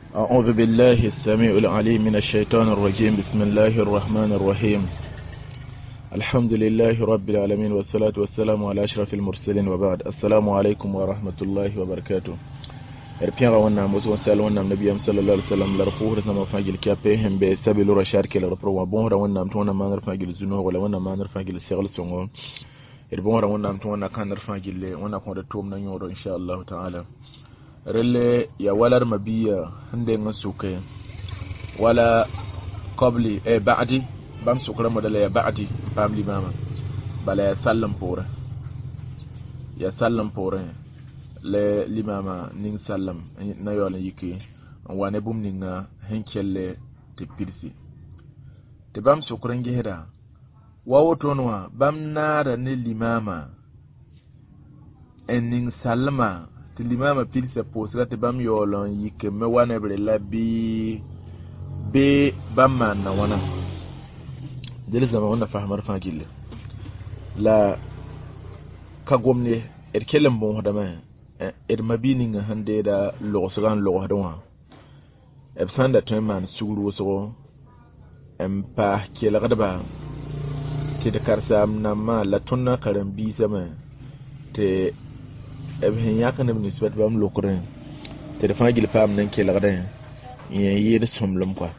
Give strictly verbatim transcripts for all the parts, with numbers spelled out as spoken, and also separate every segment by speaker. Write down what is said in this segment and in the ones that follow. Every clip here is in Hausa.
Speaker 1: أعوذ بالله السميع العليم من الشيطان الرجيم. بسم الله الرحمن الرحيم. الحمد لله رب العالمين والصلاة والسلام على أشرف المرسلين وبعد. السلام عليكم ورحمة الله وبركاته. erpianga wannan musu sallallahu wannan nabiyam sallallahu alaihi wasallam lar fuhur sama fagil kape hembe sabilu rashar ke lar pro bon ra wannan to wannan manar fagil zuno wala wannan manar fagil segal songo er bon ra wannan to wannan kanar fagil le wannan ko da tom nan yoro insha Allah ta'ala rele ya walar mabiya hande ngasuke wala qabli e ba'di bam sukra modala ya ba'di family mama bala ya sallam pore ya sallam pore le limama ning sallam na yola yiki wane bum ninga henkelle te pirsi te bam sukran gehda wawo tonwa bam nara ne limama en ning sallama te limama pirsa posra te bam yola yiki me wane bre labi be bam man na wana dele zama wana fahmar fagille la kagomne erkelem bon hodama er mabini nga hande da logosgan logodwa ebsanda teman suguru so empa kela gadaba te de karsam na ma la tonna karam bi sama te ebhen yakane ni swet bam lokren te de fagil fam nan kela gadan yen yir somlum kwa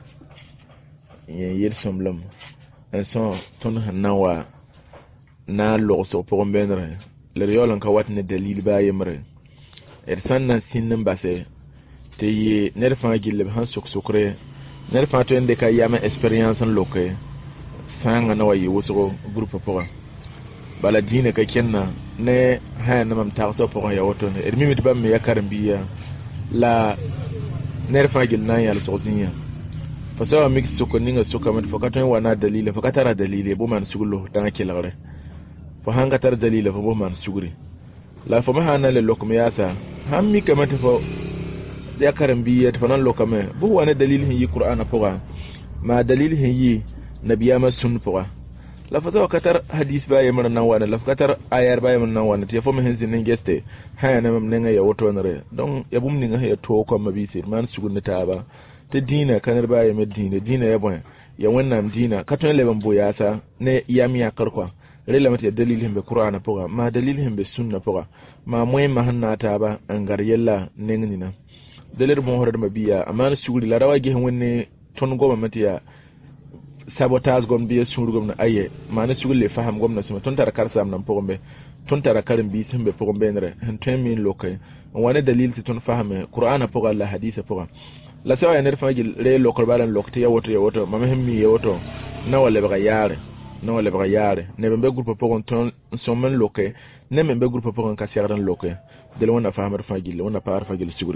Speaker 1: yen yir somlum en son ton hanawa na logoso pour benre le yolan ka watne dalil ba yemre ersan nan sinnin base te yi nerfa gille han suk sukre nerfa to ende ka yama experience loke sanga na wayi wuso groupe pour bala dine ka kenna ne ha na mam ta so pour ya woto ne ermi mit bam me yakaram biya la nerfa gille nan ya so dinya fa sawa mix suko ninga suka met fakato wana dalile fakatara dalile bo man sugulo dan kelare fa hanga tar dalile fa bo man suguri la fa mahana le lokum yasa hammi kamata fa ya karambiya fa nan lokame bu wani dalilin yi qur'ana poga ma dalilin yi nabiyama sun poga la fa katar hadith ba yamar nan wani la katar ayar ba yamar nan wani te fa mahin zinin geste haya na mam nenga ya woto nare don ya bum ninga ya to ko mabi sir man sugun ta ba te dina kanar ba ya medina dina ya bon ya wannan dina katon leban boyasa ne yamiya karkwa rela mata dalilin be qur'ana poga ma dalilin be sunna poga ma moy ma hanna ta ba angar yalla nengnina dalir bon horade mabiya amana suguri la rawa ge wonne ton goma matiya sabotage gom biya suguri gom na aye mana suguri le faham gom na sima ton tara karsam nan pogombe ton tara karim bi sembe pogombe nere en temin lokay wone dalil ti ton fahame qur'ana poga la hadisa poga la sawa ya nerfa gil re lokol balan lokte ya woto ya woto mama hemmi ya woto na wala ba yare na wala ba yare ne be groupe pogon ton sommen lokay ne membe groupe pogon ka serran lokay de wona fahamar fagil wona par fagil suguri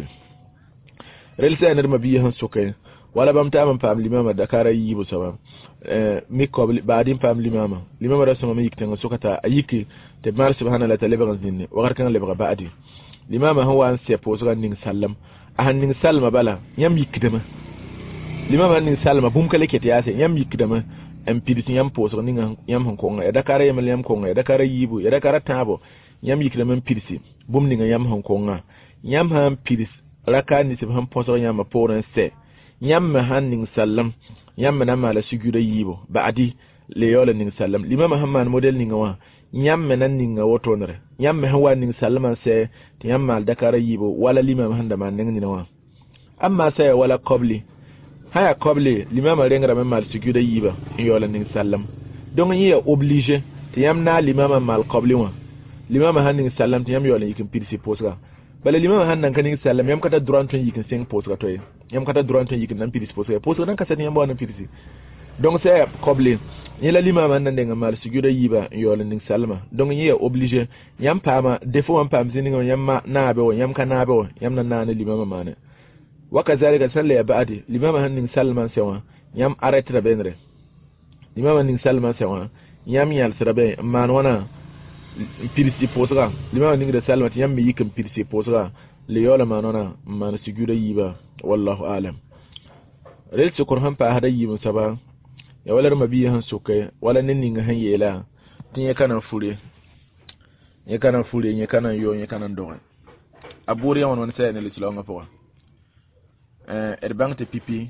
Speaker 1: rel sa ner mabiya han sokay wala bam ta am family mama dakara yibu sabab euh mi ko baadin family mama limama rasul mama yikten sokata ayiki te mar subhanahu wa ta'ala bagan zinni wa garkan le baga baadi limama huwa an se poso ning sallam ahan ning salma bala yam yikdama limama ning salma bum kale kete yase yam yikdama en pidisi yam poso ning yam han ko ngaya dakara yam yam ko ngaya dakara yibu ya dakara tabo yam yikdama pidisi bum ning yam han ko nga yam han pidis raka ni se han poso yam poran se yam han ning sallam yam na mala sigura yibo baadi le yola ning sallam limama hamman model ning wa yam nan ning woto nare yam hawa ning sallama se yam mal dakara yibo wala limama handa man ning ni wa amma sai wala qabli haya qabli limama rengra mal sigura yiba yola ning sallam donc yi est obligé yam na limama mal qabli wa limama han ning sallam yam yola yikin pirsi posga bala limama han nan kaning sallam yam kata duranton yikin sing posga toy yam kata duranton yikin nan pirsi posga posga nan kasani yam wana pirsi donc c'est qabli ni la limama nan denga mal sigura yiba yola ning salma donc yi est obligé yam pama defo am pam zininga yam ma na be yam kana be yam nan na limama mane wakazalika salla baadi limama han ning salma sewa yam arrêter benre limama ning salma sewa yam yal srabe man wana pirsi posga limama ning de salma yam mi yikim pirsi posga le yola man wana man sigura yiba wallahu alam rel sukur han pa hada yiba saba ya wala mabiya han sukai wala nin han yela tin ya kana fure ya kana fure ya kana yo ya kana doga aburi ya won sai ne le tilonga poa euh erbang te pipi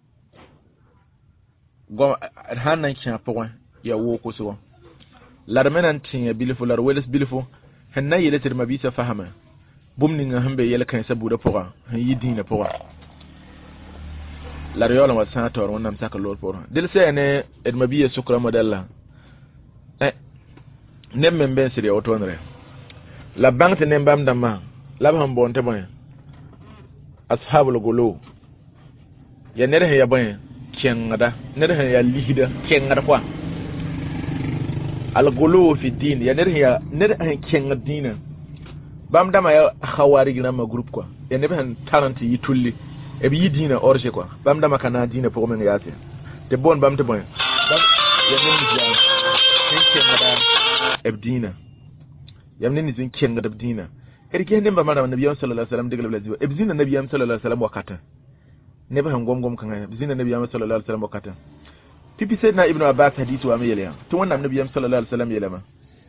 Speaker 1: go hanan kya pokon ya wo ko so larmenan tin bilfo lar weles bilfo hanna yele tir mabisa fahama bumni nga hambe yele kan sabuda pokon han yidina pokon lar yola wa sator wonnam saka lor pokon dil sene ed mabiya sukra modella eh nem ben sire otonre la bangte nem bam dama la bam bonte bon ashabul gulu ya nere ya bon kengada nere ya lihida kengada kwa al gulu fi din ya nere ya nere kengada dina bam dama ya khawari gina ma group kwa ya nere han talent yi tulli e bi dina orje kwa bam dama kana dina pour men yase te bon bam te bon bam ya nere ya kengada ebdina yamne ni zin kengada ebdina erike ndem ba mara nabiy sallallahu alaihi wasallam digal blazi ebzina nabiy sallallahu alaihi wasallam wakata ne ba ngom ngom kan ebzina nabiy sallallahu alaihi wasallam wakata pipi sayyidina ibnu abbas hadithu wa mayela to wannan nabiy sallallahu alaihi wasallam yelama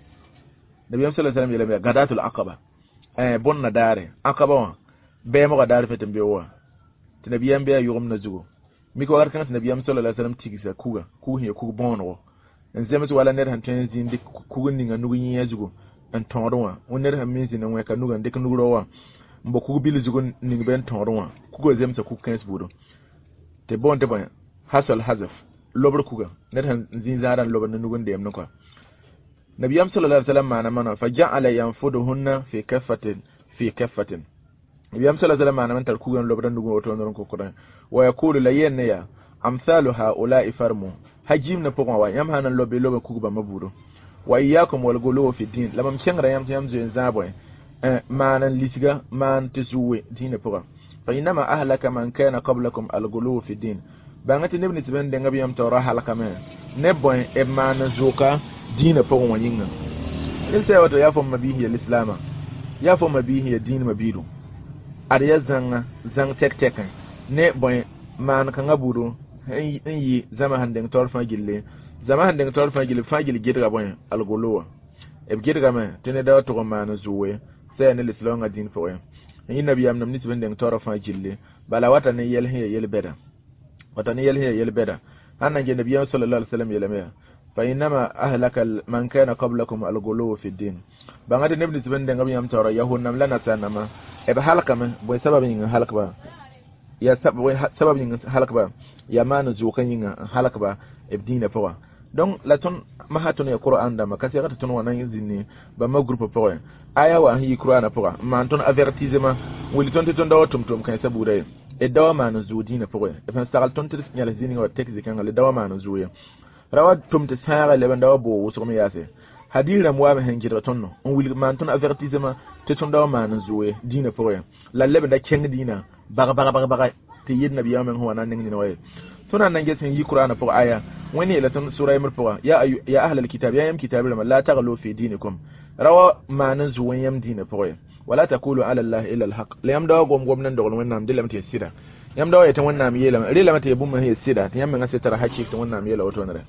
Speaker 1: nabiy sallallahu alaihi wasallam yelama gadatul aqaba eh bonna dare aqaba wa be mo dare fetem be wa to nabiy be yugum na zugo mi ko garkan nabiy sallallahu alaihi wasallam tigisa kuga ku he ku bonno nzema to wala ner han tenzi ndik kugun ninga nugu yin zugo en tonrowa woner ha minzi na weka nuga ndek nugrowa mbo ku bil zugo ninga ben tonrowa kugo zemsa ku kens budo te bon te bon hasal hazaf lobr kuga ner han zin zaran lobr na nugo ndem nako nabiyam sallallahu alaihi wasallam mana mana fa ja'ala yanfuduhunna fi kaffatin fi kaffatin nabiyam sallallahu alaihi wasallam mana man tar kuga lobr nugo to ndon ko kodan wa yaqulu la yanna ya amsalu haula'i farmu hajim na pokon wa yam hanan lobe lobe kuga maburo wa iyyakum wal gulu fi din lamam kengra yam yam zo zabo eh manan lisiga man tisuwe dina poka fa inma ahlaka man kana qablakum al gulu fi din bangati nebni tiben de ngabi yam tawra halaka men ne boy e man zuka dina pokon wanyinga ilse wato ya fo mabihi al islama ya fo mabihi din mabidu ar ya zanga zang tek tek ne boy man kan aburu yi zama handen torfa gille zama handen torfa gille fagil gidga bon algolowa e gidga me tene da to man zuwe sai ne lislonga din fo en yin nabi am namni tiben torfa gille bala wata ne yel he yel beda wata ne yel he yel beda hanan ge nabi sallallahu alaihi wasallam yelame fa inma ahlaka man kana qablakum algolowa fi din bangade ne tiben de ngam yam tora yahun nam lana sanama e ba halaka me boy sababin halaka ba ya sababin halaka ba ya mana zukan yin halaka ba ibdina fawa don laton mahatun ya qur'an da makasi ga tun wannan izini ba ma group fawa aya wa hi qur'ana fawa ma ton avertissement wili ton ton dawo tum tum kan sabuda e dawa mana zudina fawa e fan sagal ton tis nyala zini wa tekzi kan le dawa mana zuya rawa tum tis sara le dawa bo so mi yase hadira mo wa hen jira tonno on wili ma ton avertissement te ton dawa mana zuya dina fawa la lebe da keng dina baga baga baga baga te yid nabi yamen huwa nan ngini waye tuna nan gesin yi qur'ana fa aya wani ila tun sura yamur fa ya ayu ya ahlul kitab ya yam kitab la taghlu fi dinikum rawa manan zuwan yam dina fa wala taqulu ala allah illa alhaq la yam dawa gom gom nan da wannan dilam te sida yam dawa ya tan wannan mi yela rila mata yabun ma he sida tan yam nga se tara hakki tan wannan mi yela wato ne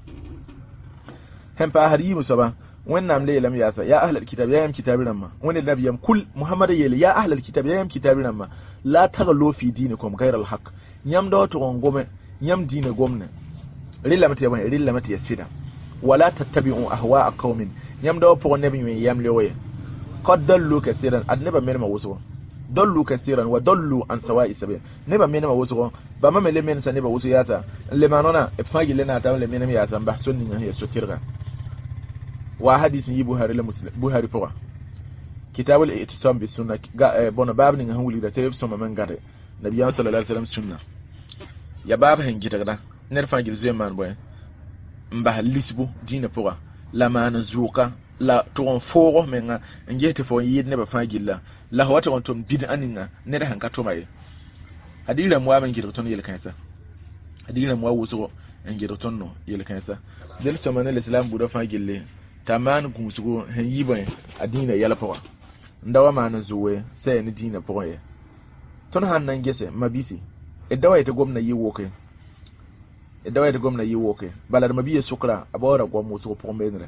Speaker 1: hem pa har yi musaba wannan le lam yasa ya ahlul kitab ya yam kitab ma wani nabi yam kul muhammad yela ya ahlul kitab ya yam kitab ma la taghlu fi dinikum ghayra alhaq yam dawa to ngome yam dina gomna rilla mata yaban rilla mata yasida wala tattabi'u ahwa'a qaumin yam dawa po nabi mi yam lewe qad dallu kaseeran adnaba men ma wuso dallu kaseeran wa dallu an sawa'i sabil neba men ma wuso ba ma mele men sa neba wuso yata le manona e fagi le na ta le men mi yata ba sunni ya sotirga wa hadisi yi buhari la muslim buhari po kitabul i'tisam bis sunnah ga bona babni nga huli da tayib soma man gade nabi sallallahu alaihi wasallam sunna ya baba hen gidagda ner fa gil zeman boy mba lisbu dina poa la man zuka la ton foro menga ngete fo yid ne ba fa gilla la wata on tom bid aninga ne da hanka to mai hadira mu amen gido ton yel kansa hadira mu wuso en gido ton no yel kansa del somane l'islam bu do fa gille taman gumsugo hen yiban adina yala poa ndawa man zuwe sai ni dina poa ton hannan gese mabisi e dawa ta gwamna yi woke e dawa ta gwamna yi woke balar mabiye sukra abawara gwammu su ko benre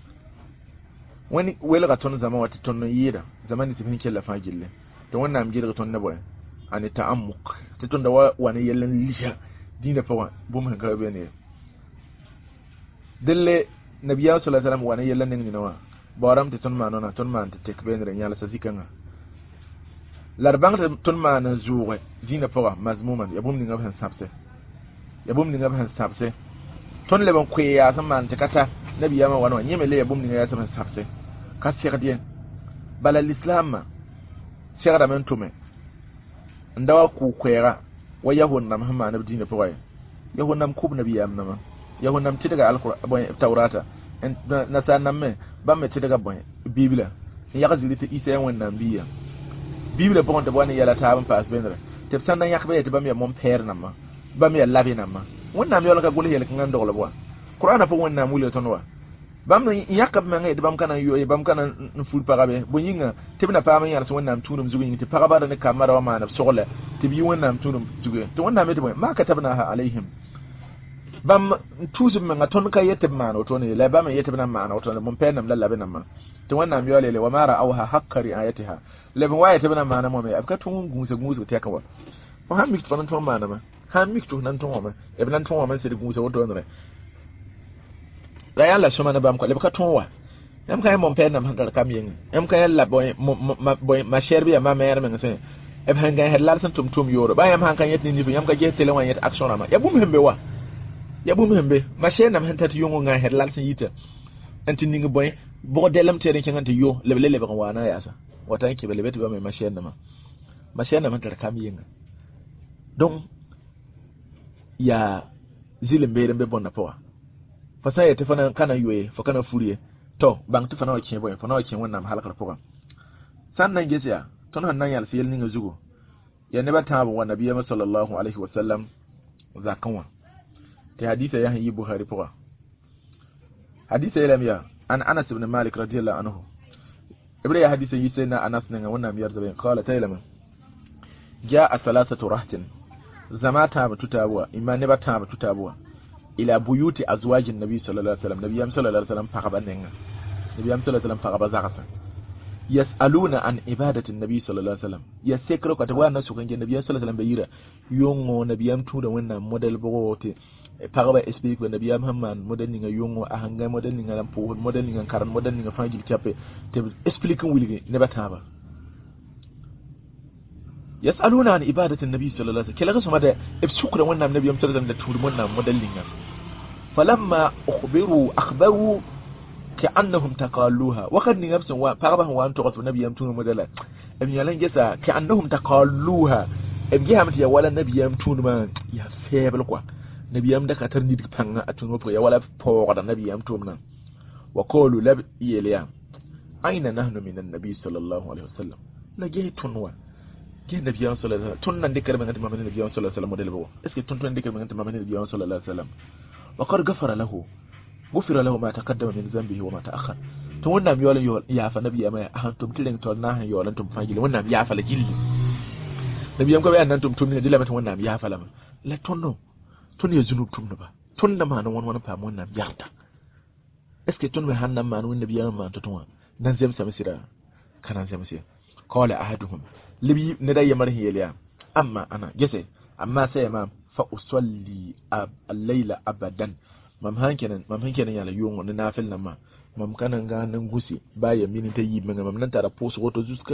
Speaker 1: wani wela ga ton zama wata ton yira zamani tafin kella fagille to wannan am gida ton na boy ani ta'ammuk ti tunda wa wani yellen lisha dina fa wa bum han ka be ne delle nabiya sallallahu alaihi wasallam wani yellen ne nawa boram ti ton manona ton man ti tek be ne nyala sa zikanga larbang ton man zuwe dina fa wa mazmuman ya bum ni ngab han sabse ya bum ni ngab han sabse ton le ban kweya san man ti kata nabiya ma wani nyeme le ya bum ni ya san sabse ka sirdiyen bala l'islam sirda men tume ndawa ku kwera wa yahun nam hamma na dina fa yahun nam kub nabiya am nama yahun nam ti daga alquran taurata na sa nam me ba me ti daga boy bibla ya ga zili ti isa yan wannan biya bibla bon de boni yala ta ban pas benre te san nan yakbe te ba me mon père nam ba me labi nam wannan mi yola ka gole yel kan ndoglo bo qur'ana fa wannan mule tonwa bam no yakab ma ngai bam kana yo bam kana ful parabe bo yinga tibna pa man yar so wannan tunum zugu yinga te paraba da ne kamara wa manaf sogle te bi wannan tunum zugu to wannan me de ma ka tabna ha alaihim bam tuzum ma ton ka yete ma no to ne la bam yete bna ma no to ne mon penam la labe nam to wannan mi yole le wa mara auha haqqari ayatiha le ban waye tibna ma na mo me afka tun gunse gunse te ka wa ko ha mi to nan to ma na ma ha mi to nan to ma e bnan to ma se de gunse wodo ne la yalla soma na bam ko le ka tonwa em ka mon pen nam hangal kam yin em ka yalla boy boy ma sherbi ma mer men sen e ban ga helal san tum tum yoro ba yam han kan yetni ni yam ka jete le wan yet action ma ya bum hembe wa ya bum hembe ma sher nam hanta yongo nga helal san yita anti ninga boy bo delam tere ken ante yo le le le ba wana ya sa wata ke bele beti ba mai ma sher nam ma sher nam hantal kam yin donc ya zilembe rembe bonna poa fasa ya tafana kana yoye fa kana furiye to bang tafana wa kiyen boy fa na wa kiyen wannan halakar program sannan gesiya ton hannan yal siyel ninga zugo ya ne ba ta ba nabi sallallahu alaihi wasallam zakanwa ta hadisi ya yi buhari program hadisi ya miya an Anas ibn Malik radiyallahu anhu ibrahim hadisi yi sai na Anas ne wannan miyar zabe qala taylama jaa salasatu rahtin zamata batutabuwa imani ba ta batutabuwa ila buyuti azwajin nabi sallallahu alaihi wasallam nabiyam sallallahu alaihi wasallam faqaba nenga nabiyam sallallahu alaihi wasallam faqaba zakasa yasaluna an ibadati nabi sallallahu alaihi wasallam yasekro ka tawa na sukan nabiyam sallallahu alaihi wasallam bayira yongo nabiyam tu da wannan model bogote faqaba speak nabiyam hamman model ninga yongo a hanga model ninga lampo model ninga karan model ninga fangil tiape te expliquing wiligi ne bataba yasaluna an ibadati nabi sallallahu alaihi wasallam kila gasu mada ifsukra wannan nabiyam sallallahu alaihi wasallam da tur wannan model ninga فلما أخبروا أخبروا كأنهم تقالوها وقد نفسهم وفربهم وأن تغطوا نبي يمتون مدلا أم يلان جسا كأنهم تقالوها أم جهة متى ولا نبي يمتون ما يفهم لقوا نبي يمدك أترني بحنا أتون وبقى ولا فوق نبي يمتون وقالوا لب يليا أين نحن من النبي صلى الله عليه وسلم لا جه تنوا جه نبي صلى الله عليه وسلم تون نديك من أنت ما من النبي صلى الله عليه وسلم مدلا بوا إسكت تون نديك من أنت ما من النبي صلى الله عليه وسلم وقد غفر له غفر له ما تقدم من ذنبه وما تأخر to wannan yolan yol ya fa nabi mai han tum tilin to na han yolan tum fagile wannan ya fa la gilli nabi yam ko bayan nan tum tum ne dila mata wannan ya fa la la tonno ton ya zunub tum ba ton da ma nan wani wani fa wannan yarda est ce que ton me han nan ma nan nabi yam ma to ton nan zem sa misira kana zem misira qala ahaduhum libi ne da yamar hiyaliya amma ana gese amma sai ma fa usalli al-layla abadan mam hankenan mam hankenan yala yongo na nafil nan ma mam kanan ga nan gusi baya mini ta yi manga mam nan tara poso wato zuska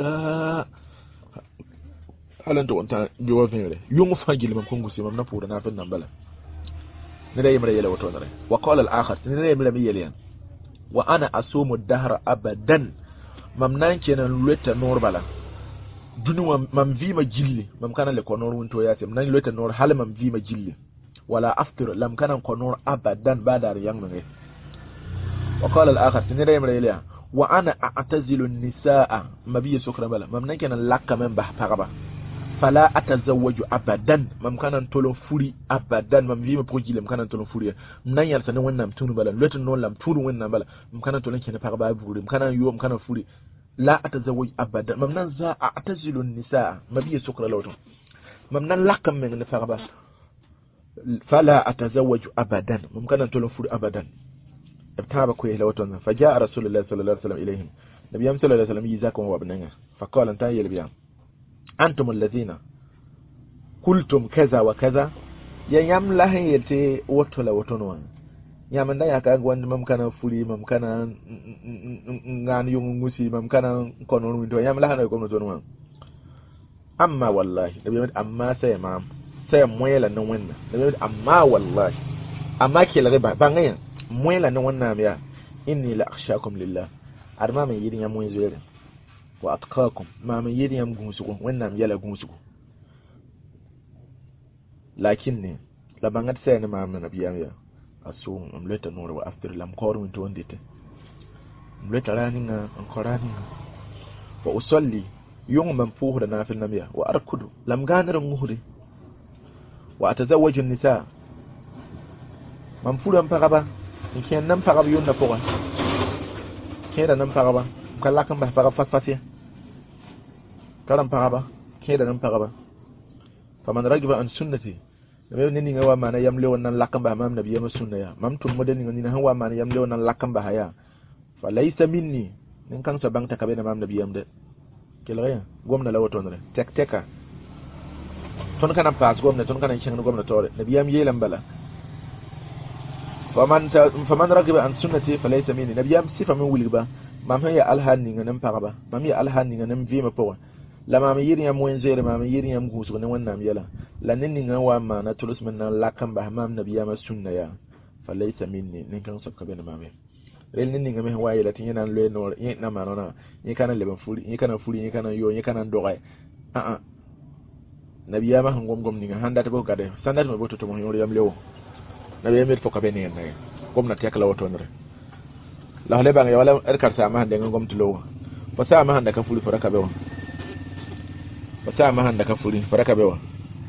Speaker 1: halan to onta biwa fere yongo fagil mam kon gusi mam na pura nafil nan bala ne da yimra yala wato dare wa qala al-akhar ne da yimra mi yaliyan wa ana asumu ad-dahra abadan mam nan kenan letta nor bala dunu mam vima jilli mam kana le konor wonto yatim nan lota nor hal mam vima jilli wala aftir lam kana konor abadan badar yang ngi wa qala al akhar tinira yamra ila wa ana a'tazilu an-nisaa mabiy sukra bala mam nan kana lakka men bah paraba fala atazawwaju abadan mam kana tolo furi abadan mam vima projile mam kana tolo furi nan yar sanan wannan tunu bala lota non lam tunu wannan bala mam kana tolo kene paraba buri mam kana yo mam kana furi لا أتزوج أبدا ممنن ذا أعتزل النساء ما بيه سكر لوتو ممنن لقم من الفربة فلا أتزوج أبدا ممكن أن تلفر أبدا ابتعب كويه لوتو فجاء رسول الله صلى الله عليه وسلم إليهم نبي صلى الله عليه وسلم يزاكم وابننا فقال انتهي البيان أنتم الذين kultum kaza wa kaza ya yam la han yete woto la woto no yam nda ya ka gwand mam kana fuli mam kana ngan yung ngusi mam kana kono winto yam la han ko no to amma wallahi da bi amma sai mam sai moyela nan wannan da bi amma wallahi amma ke la ba bangayan moyela nan wannan ya inni la akhshakum lillah arma mai yidin yam moyin zuwa wa atqakum ma mai yidin yam gunsugo wannan yala gunsugo lakin ne la bangat sai ne mam na biyam ya asu umleta nura wa after lam kor min to ndete umleta raninga an koraninga wa usalli yung man fuhra na fil namiya wa arkudu lam ganar muhri wa atazawwaju nisa man furan pagaba ken nan pagaba yonna poga keda nan pagaba kala kan ba paga fat fatia karam pagaba keda nan pagaba faman ragiba an sunnati nabi nini ngawa mana yamle wannan lakan ba mam nabi yama sunna ya mam tum modeni ngani hawa mana yamle wannan lakan ba haya fa laysa minni nin kan sa bang takabe na mam nabi yamde kelaya gomna la woto ndre tek teka ton kana pass gomna ton kana chenga gomna tore nabi yam yelam bala faman ta faman ragiba an sunnati fa laysa minni nabi yam sifa min wulba mam haya alhanni nganem pagaba mam ya alhanni nganem vima powa la mam yiri yam wen zere mam yiri yam gusu ne wannan yala la ninni ngawa ma na tulus min na lakan ba mam nabi yam sunna ya fa laysa minni nin kan sabka ben mam rel ninni ngame waye la tin yana le no yin na manona yin kana leben furi yin kana furi yin kana yo yin kana dogai a a nabi yam han gom gom ni handa ta ko gade sandat mo boto to mo yori yam lewo nabi yam fo ka ben yen nay gom na tek la woto ndre la le bang ya wala er karta ma hande ngom to lowo fa sa ma handa ka furi fo raka bewo fa sa ma handa ka furi fo raka bewo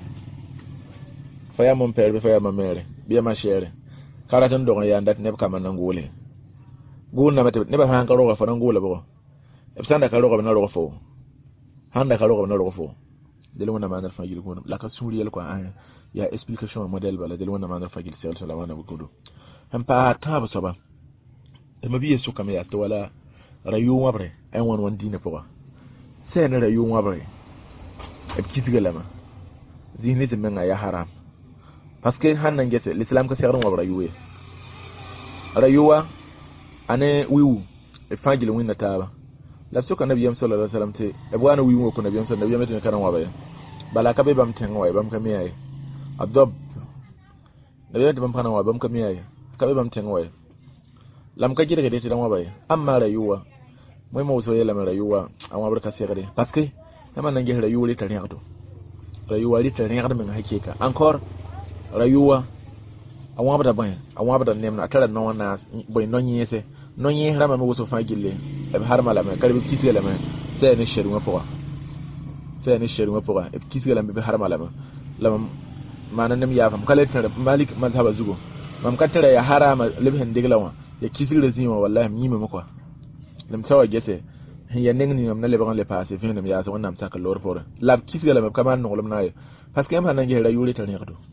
Speaker 1: fa ya mon père be fa ya ma mère biya ma chere kala tan dogon ya ndat ne ka man ngule guna mate ne ba han ka roga fa ngula bo e sanda ka roga na roga fo handa ka roga na roga fo dele wona ma na fa gil ko la ka suri el ko an ya explication model bala dele wona ma na fa gil sel sala wana bukudu han pa ta ba soba e ma biye su kam ya to wala rayu wabre ay won won dina po sen rayu wabre e kitigala ma zihni te men ya haram parce que han ngete l'islam ka serum wabre yuwe rayuwa ane wiwu e fagile winna taba la suka nabi sallallahu alaihi wasallam te e bwana wiwu ko nabi sallallahu alaihi wasallam kana wabe bala ka be bam ten way bam ka miyaye adob nabi bam kana wabe bam ka miyaye ka be bam ten way lam ka jira gade dan wabe amma rayuwa moy mo so yela rayuwa an wabar ka segade parce que yama nan ge rayuwa li tare to rayuwa li tare ngada men hakika encore rayuwa an wabda ban an wabda nem na tara non na boy non yese non yi rama mo so fagille e har mala me karbi kisela me sai ne sheru ma poa sai ne sheru ma poa e kisela me be har mala me lam manan nem ya fam kala tare malik mazhaba zugo mam katara ya harama libhin diglawa ya kisila zima wallahi mi me mako lam tawa gete ya nengni ngam na leban le passe fin nem ya so wannan ta kallor fora lab kisela me kama no lam nayo parce que am hanan ge rayuri tare ne kado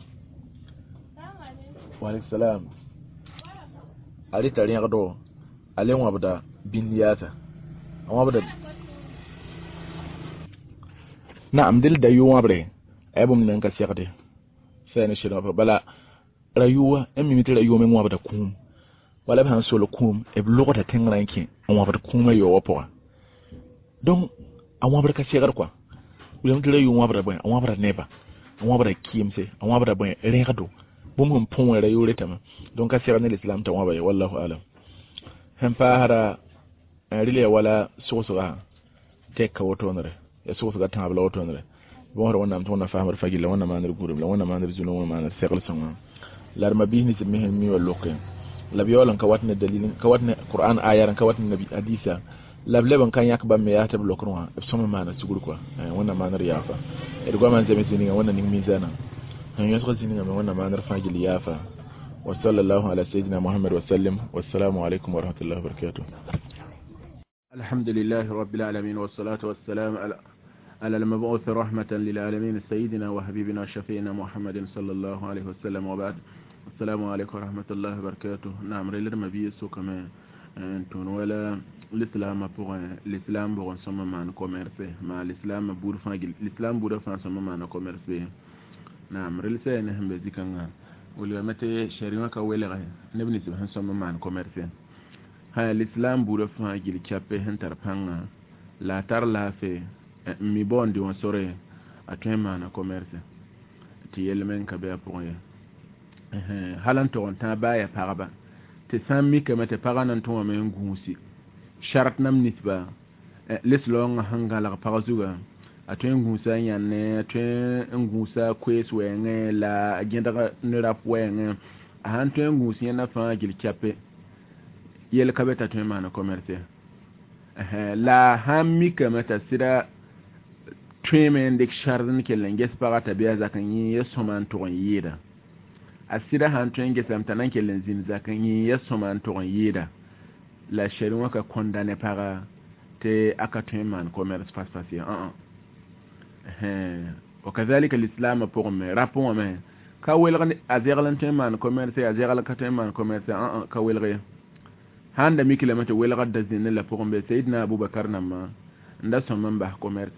Speaker 1: wa alaikum salam ali tare kado alen wabda bindiyata an wabda na amdil da yuwa bre aybum nan ka sekade sai ne shira bala rayuwa en mi mitira rayuwa men wabda kum wala ban solo kum e blogota tengranki an wabda kum yo wopo donc an wabda ka segar kwa ulam tira yuwa wabda ban an wabda neba an wabda kimse an wabda ban rekado bum hum pon rayuwa retama donc ka segar ne l'islam ta wabda wallahu alam hem fahara rile wala sosuga tekka wotonre ya sosuga tabla wotonre bon ro wonnam tonna famar fagila wonna manir gurum la wonna manir zuno wonna manir sekal sama lar ma bihni ci mehen mi walloke lab yolan ka watne dalilin ka watne qur'an ayaran ka watne nabi hadisa lab leban kan yak bamme ya tab lokron sama mana sugur ko wonna manir yafa e go man zemi sini wonna ning mizana han yaso sini ngam wonna manir fagil yafa وصلى الله على سيدنا محمد وسلم والسلام عليكم ورحمة الله وبركاته. الحمد لله رب العالمين والصلاة والسلام على على المبعوث رحمة للعالمين سيدنا وحبيبنا شفينا محمد صلى الله عليه وسلم وبعد. السلام عليكم ورحمة الله وبركاته. نعم ريلر مبيه سو كما انتون ولا l'islam pour l'islam pour ensemble man commerce ma l'islam bour fangil l'islam bour fa ensemble man commerce
Speaker 2: naam rilse ne hambe zikanga wala mate shari'a ka wela ne bini subhan sama man commerce ha l'islam bura fa gil chape hentar panga la tar la fe mi bondi on sore atema na commerce ti yelmen ka be apoye eh halan to on ta baya paraba te sammi ka mate paranan to men ngusi sharat nam nisba l'islam hangala parazuga atwen ngusa yanne atwen ngusa kwes wenge la agenda ne rap wenge han twen ngusi na fa gil chape yel kabeta twen mana commerce eh la hammi kamata sira twen men dik sharden kelen gesparata biya zakan yi yesoman to yida asira han twen gesam tanan kelen zin zakan yi yesoman to yida la sherin waka condamné para te akatwen man commerce face face ah eh وكذلك الاسلام pour me rapport me ka welgan azerlan twen man commerce azerlan katwen man commerce ah ka welgan handa mi kilomita welga da zin la pour me sayyidina abubakar namma nda somman ba commerce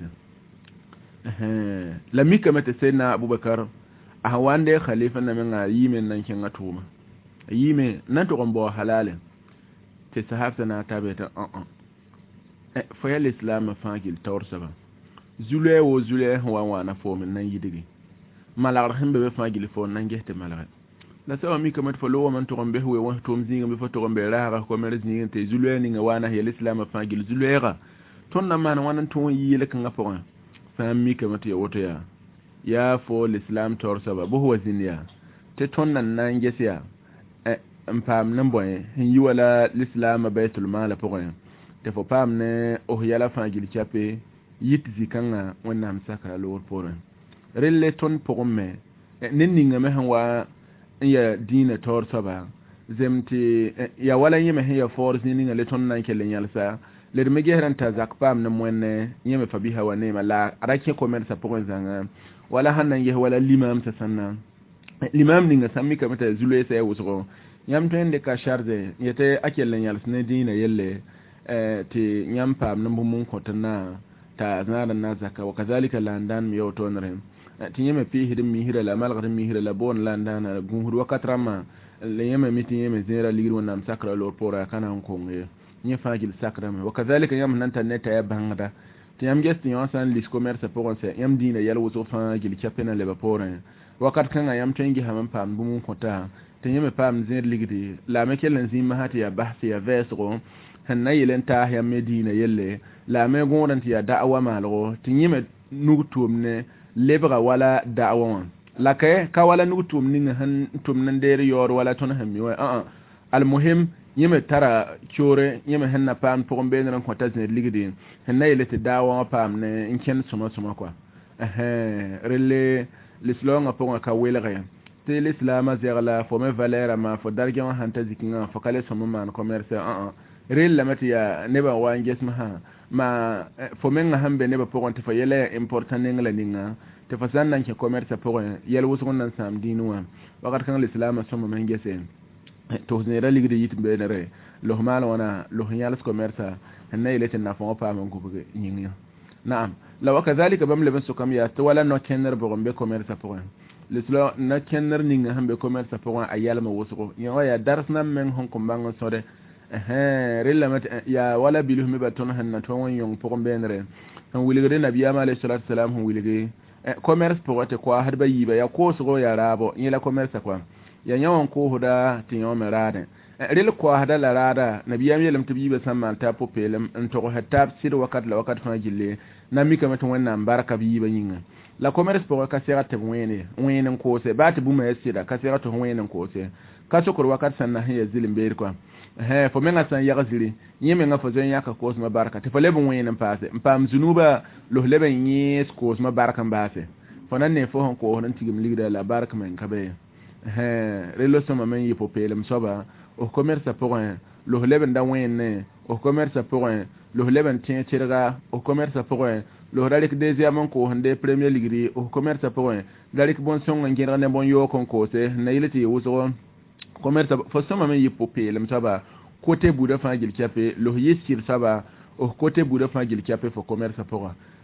Speaker 2: eh la mi kamata sayyidina abubakar a wande khalifa na men yimen nan kin atuma yime nan to gombo halalen te sahafta na tabeta an an eh fa ya l'islam fa gil tawrsaba zule wo zule wa wa na fo men nan yidigi malar himbe be fa gil fo nan gehte malar la sawa mi kamat fo lo man to gombe we won to mzinga be fo to gombe raara ko mer zni te zule ni nga wana ya l'islam fa gil zulera ton na man wanan to yile kan afo fa mi kamat ya woto ya ya fo l'islam tawrsaba bo huwa zinya te ton nan nan gesiya pam nan boy yi wala l'islam baytul mal pour te fo pam ne o yala fa gil chape yit zikanga wannan saka lor pour relle ton pour me nin ninga me hanwa ya dina tor saba zemti ya wala yeme ya force ninga le ton nan kelen yalsa le me geran ta zak pam ne monne yeme fa biha wane mala arake commerce pour zanga wala hanan ye wala limam ta sanna limam ninga sammi kamata zulu sai wuso yam to ende ka charge yete akellen yal sne dina yelle eh ti nyam pam nambu mun ko tanna ta zana na zaka wa kazalika landan mi yoto nare ti yeme fi hidin mi hira la malgatin mi hira la bon landan gun hudu wakatrama le yeme miti yeme zera ligir wonam sakra lor pora kana ko nge nye fagil sakra wa kazalika yam nan tan neta ya bangada ti yam gesti yon san lis commerce pour on se yam dina yal wuso fagil chapena le vapora wakat kan yam tengi hamam pam bu mun ko ta tanyeme pam zer ligidi la mekelen zima hati ya bahsi ya vesro hanna yelen ta ya medina yelle la me gondanti ya da'wa malgo tanyeme nugutumne lebra wala da'wa la kay ka wala nugutum ni han tumnan der yor wala ton hammi wa a al muhim yeme tara chore yeme hanna pam pour mbenan ko ta zer ligidi hanna yelete da'wa pam ne inken suma suma kwa eh rele l'islam pour ka welga te l'islam azerla fo me valeur ma fo dargan hanta zikinga fo kale somo man commerce a a rel lamati ya neba wanges ma ma fo men hambe neba pour te fo yele important ngla ninga te fo sannan ke commerce pour yel wusun nan sam dinuwa wakat kan l'islam somo men gese to ne rali gidi yitbe ne re lo mal wana lo yals commerce hanna ile tin na fo pa man ko buge nyinga na'am law kadhalika bam leben sukam ya to wala no kenner bo gombe commerce pour l'islam na kenner ninga hambe commerce pour ayal ma wusuko ya dars nam men hon ko bango sode eh relamat ya wala bilu me baton hanna to won yong pour benre han wiligre nabiya ma alayhi salatu salam hon wiligre commerce pour te quoi har bayiba ya ko so ya rabo yela commerce quoi ya nyawon ko huda tinyo me rade rel ko hada la rada nabiya mi lam tabiba samman ta popelem to ko hatta sir wakat la wakat fa jille nami kamata wannan baraka biyiba yinga la commerce pour ka sera te wene wene ko se ba te buma yesida ka sera to wene ko se ka so ko wakat sanna he zilim beer ko eh fo menga san yaga zili yeme nga fo zen yaka ko ma baraka te fo leben wene paase mpam zunuba lo leben yes ko ma baraka mbaase fo nan ne fo hon ko hon tigim ligda la baraka men kabe eh relo sama men yipo pelem soba o commerce pour lo leben da wene o commerce pour lo leben tien tirga o commerce pour lo dalik deuxième ko hande premier ligue o commerce pour dalik bon son ngira ne bon yo kon ko se na yilati wuso commerce fo sama men yipo pelem soba côté bouda fa gil kiape lo yesir saba o côté bouda fa gil kiape fo commerce pour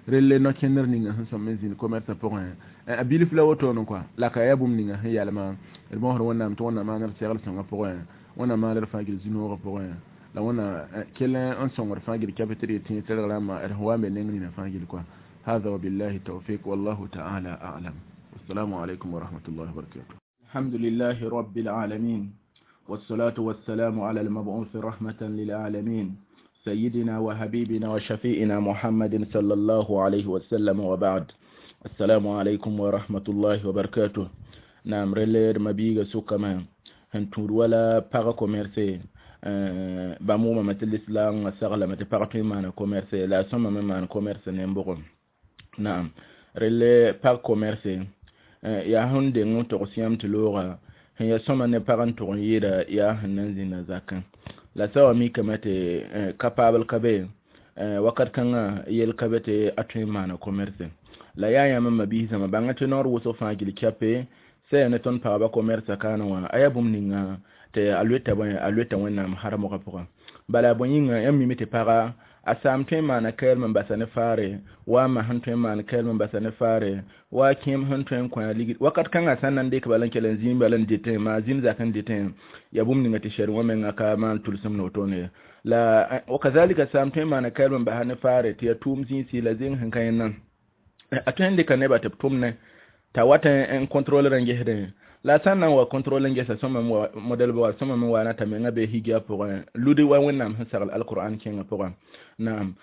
Speaker 2: relle no kenner ninga han som menzin commerce point a bil flawo to non quoi la ka yabum ninga he yalma el mo hor wonna to wonna manar segal songa point wonna malar fagil zino point la wonna kelen on songa fagil capitri tin tedra ma el huwa men ninga fagil quoi هذا وبالله التوفيق والله تعالى أعلم والسلام عليكم ورحمة الله وبركاته.
Speaker 1: الحمد لله رب العالمين والصلاة والسلام على المبعوث رحمة للعالمين سيدنا وحبيبنا وشفيئنا محمد صلى الله عليه وسلم وبعد. السلام عليكم ورحمة الله وبركاته. نعم رلير مبيغ سوكما هنتور ولا باغا كوميرسي باموما مثل الإسلام وسغلا مثل باغا مانا كوميرسي لا سوما مانا كوميرسي نمبغم. نعم رلي باغا كوميرسي يا هندي نوتو سيام تلوغا هي سوما نباغن تغيير يا هننزي نزاكا la sawa mi kamate capable kabe wakat kanga yel kabete atema na commerce la yaya mama bi sama banga tenor woso fa gili chape se ne ton pa ba commerce kana wa ayabum ninga te alweta ba alweta wena haramo kapora bala bonyinga yammi mete para asam tema na kelma basane fare wa ma hantema na kelma basane fare wa kim hantema kwa ligi wakat kanga sanan de kabalan kelen zimbalan dete ma zin zakan dete yabum ninga te sheru wa menga ka man tulsam no tone la wakazalika sam tema na kelma bahane fare te tum zin si la zin hankan nan atende kan ne ba tumne ta wata en controller ngehde la sanna wa controller ngesa soma model ba soma mo wana ta menga be higia pour ludi wa wonnam hasal alquran kenga pour naam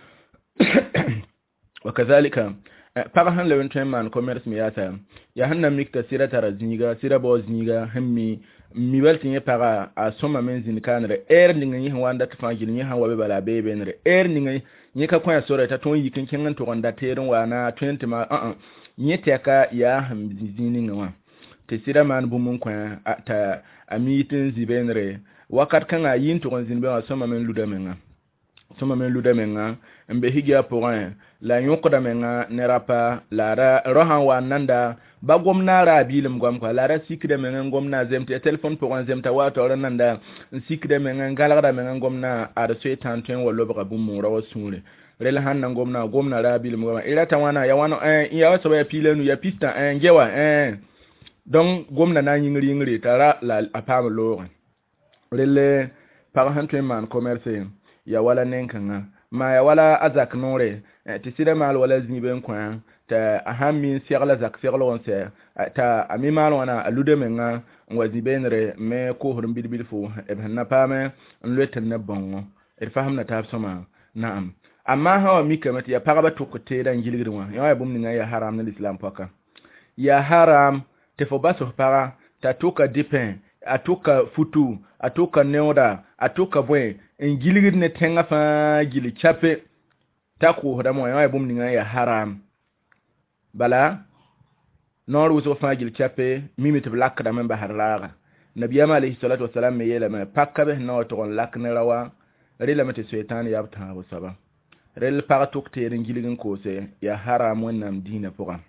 Speaker 1: wakazalika parahan le man commerce miyata ya hanna mikta sirata razniga sirabo zniga hammi mi waltinye para a soma menzin kanre er ninga yi wanda ta fangil yi hawa be bala be benre er ninga yi ka kwa sore ta ton yi kinkin nan to wanda terin wana twenty ma a a nyeteka ya hamzini ngwa te sira man bumun kwa ta amitin zibenre wakat kan a yin to gonzin be soma men luda menga soma men luda menga mbe higia point la yokoda menga nerapa lara rohan wa nanda ba gomna ra bilim gom ko lara sikde menga gomna zemte telephone point zemta wato nanda sikde menga galagda menga gomna ar setan ten wallo ba bum rawa sunre rel hanna gomna gomna ra bilim gom ira tawana ya wano eh ya waso ya pilenu ya pista eh ngewa eh donc gomna na nyingri ngri tara la apam lo rel par hantu man commerce ya wala nenkanga ma ya wala azak nore ti sida mal wala zniben kwa ta ahammi siagla zak siagla wonse ta ami mal wana alude menga wazi benre me ko horum bilbil fu e hanna pame nleten na bongo e fahamna ta soma naam amma hawa mi kamati ya paraba to ko te dan gilgirwa ya bum ni ya haram na islam paka ya haram te fo baso para ta toka dipin atoka futu atoka neoda atoka bwe ngilgir ne tenga fa gili chape tako hoda mo ya bum ni ya haram bala nor wuso fa gili chape mimi te blak da memba harlaga nabiyama alayhi salatu wassalam me yela ma pakka be no to on lak ne rawa rila mate shaytan ya bta bo saba rel paratok te ngilgin ko se ya haram wonnam dina poka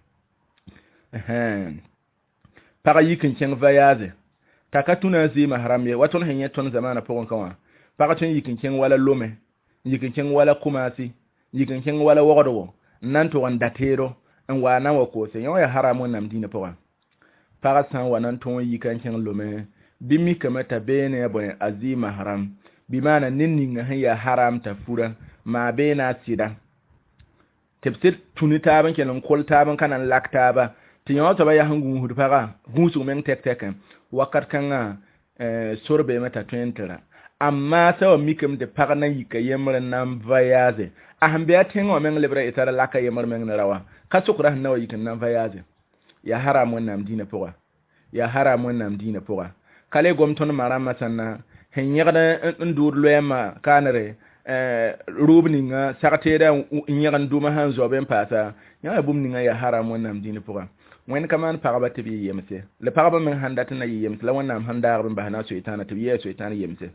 Speaker 1: eh para yikin chen vayaze takatuna zima haram ye waton hanye ton zamana pokon kawa pakatun yikin chen wala lome yikin chen wala kumasi yikin chen wala wogodo nan to wanda tero en wana wa ko se ya haram wonnam dina poka para san wanan ton yikin chen lome bimi kamata bene bon azima haram bimana ninni nga ya haram ta fura ma bena sida tepsit tunita ban kenan kolta ban kanan lakta ba tinyo to ba ya hangu hudu faga gusu men tek tek wakat kanga eh sorbe mata twentra amma sawa mikem de parna yika yemre nan vayaze ahambe atengo men lebra itara laka yemre men rawa kasukura nawa yikin nan vayaze ya haram wannan dina poa ya haram wannan dina poa kale gomton marama sanna henyada ndur loema kanere eh rubninga sakatera nyagan duma hanzo ben pata nya bumninga ya haram wannan dina poa wen kaman paraba tibi yemse le paraba men handata na yemse la wannan handar ben bahana so itana tibi so itana yemse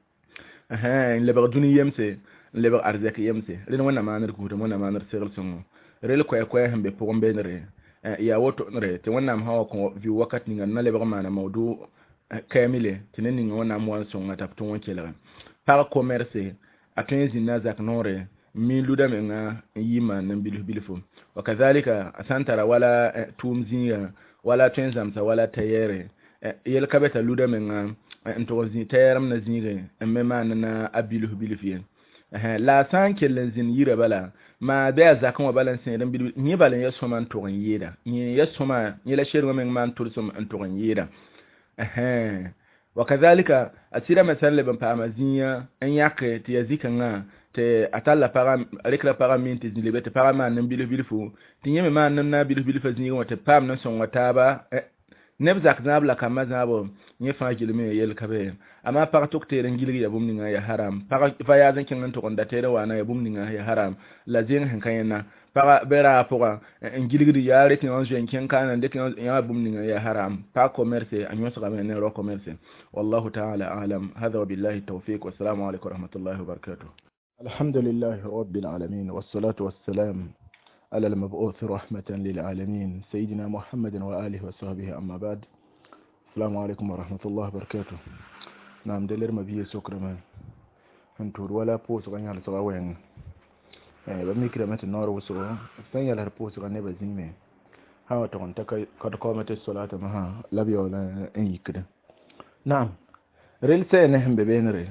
Speaker 1: eh le barduni yemse le bar arzak yemse le wannan manar ku to wannan manar sirl sungo rel ko ko hambe pombe nere ya woto nere te wannan hawa ko vi wakat ninga na le bar mana mawdu kamile tineni wannan mo son ngata to wonke la par commerce atenzi na zak nore min luda menga yima nan bilu bilfo wa kadhalika asantara wala tumziya wala tenzamsa wala tayere yel kabeta luda menga ntozi tayaram na zinire mema na abilu bilfien la san kelen zin yira bala ma da zakan wa balan sin dan bilu ni balan yasoma ntogon yida ni yasoma ni la sheru menga man tursum ntogon yida eh wakadhalika asira masale ban pa amazinya en yake te yazika nga te atalla para rekla para minti zilibete para man nan bilu bilfu tinyeme man nan na bilu bilfu zinga wata pam nan son wata ba nebzak zabla kama zabo nye fa gilme yel kabe ama para tokte ren gilgi ya bumninga ya haram para fa ya zan kin to konda tere wana ya bumninga ya haram la zin han kayena para bera pora ngilgi ya retin on jen kin kana de kin ya bumninga ya haram pa commerce anyo so gamen ne ro commerce wallahu ta'ala a'lam hadha wa billahi tawfiq wa assalamu alaykum wa rahmatullahi wa barakatuh alhamdulillahi rabbil alamin was salatu was salam على المبعوث رحمة للعالمين سيدنا محمد وآله وصحبه أما بعد السلام عليكم ورحمة الله وبركاته نعم دلير مبيه سكر من هنتور ولا بوس غني على صغاوين بميكرا مت النار وسوا ثانية لها بوس غني بزيمة ها تكون تك قد قامت الصلاة معها لبي ولا أي كده نعم ريل سنهم ببينري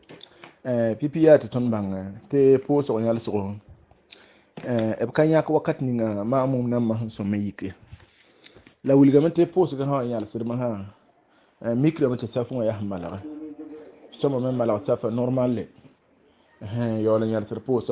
Speaker 1: بيبيات تنبان تي بوس غني على صغاوين e kan yak wakat ni nga ma mum nan ma so mayike la wul gamante post ga ha yal sirma ha micro mate safu ya hamala so mo men mala safa normal le eh yo la yal sir post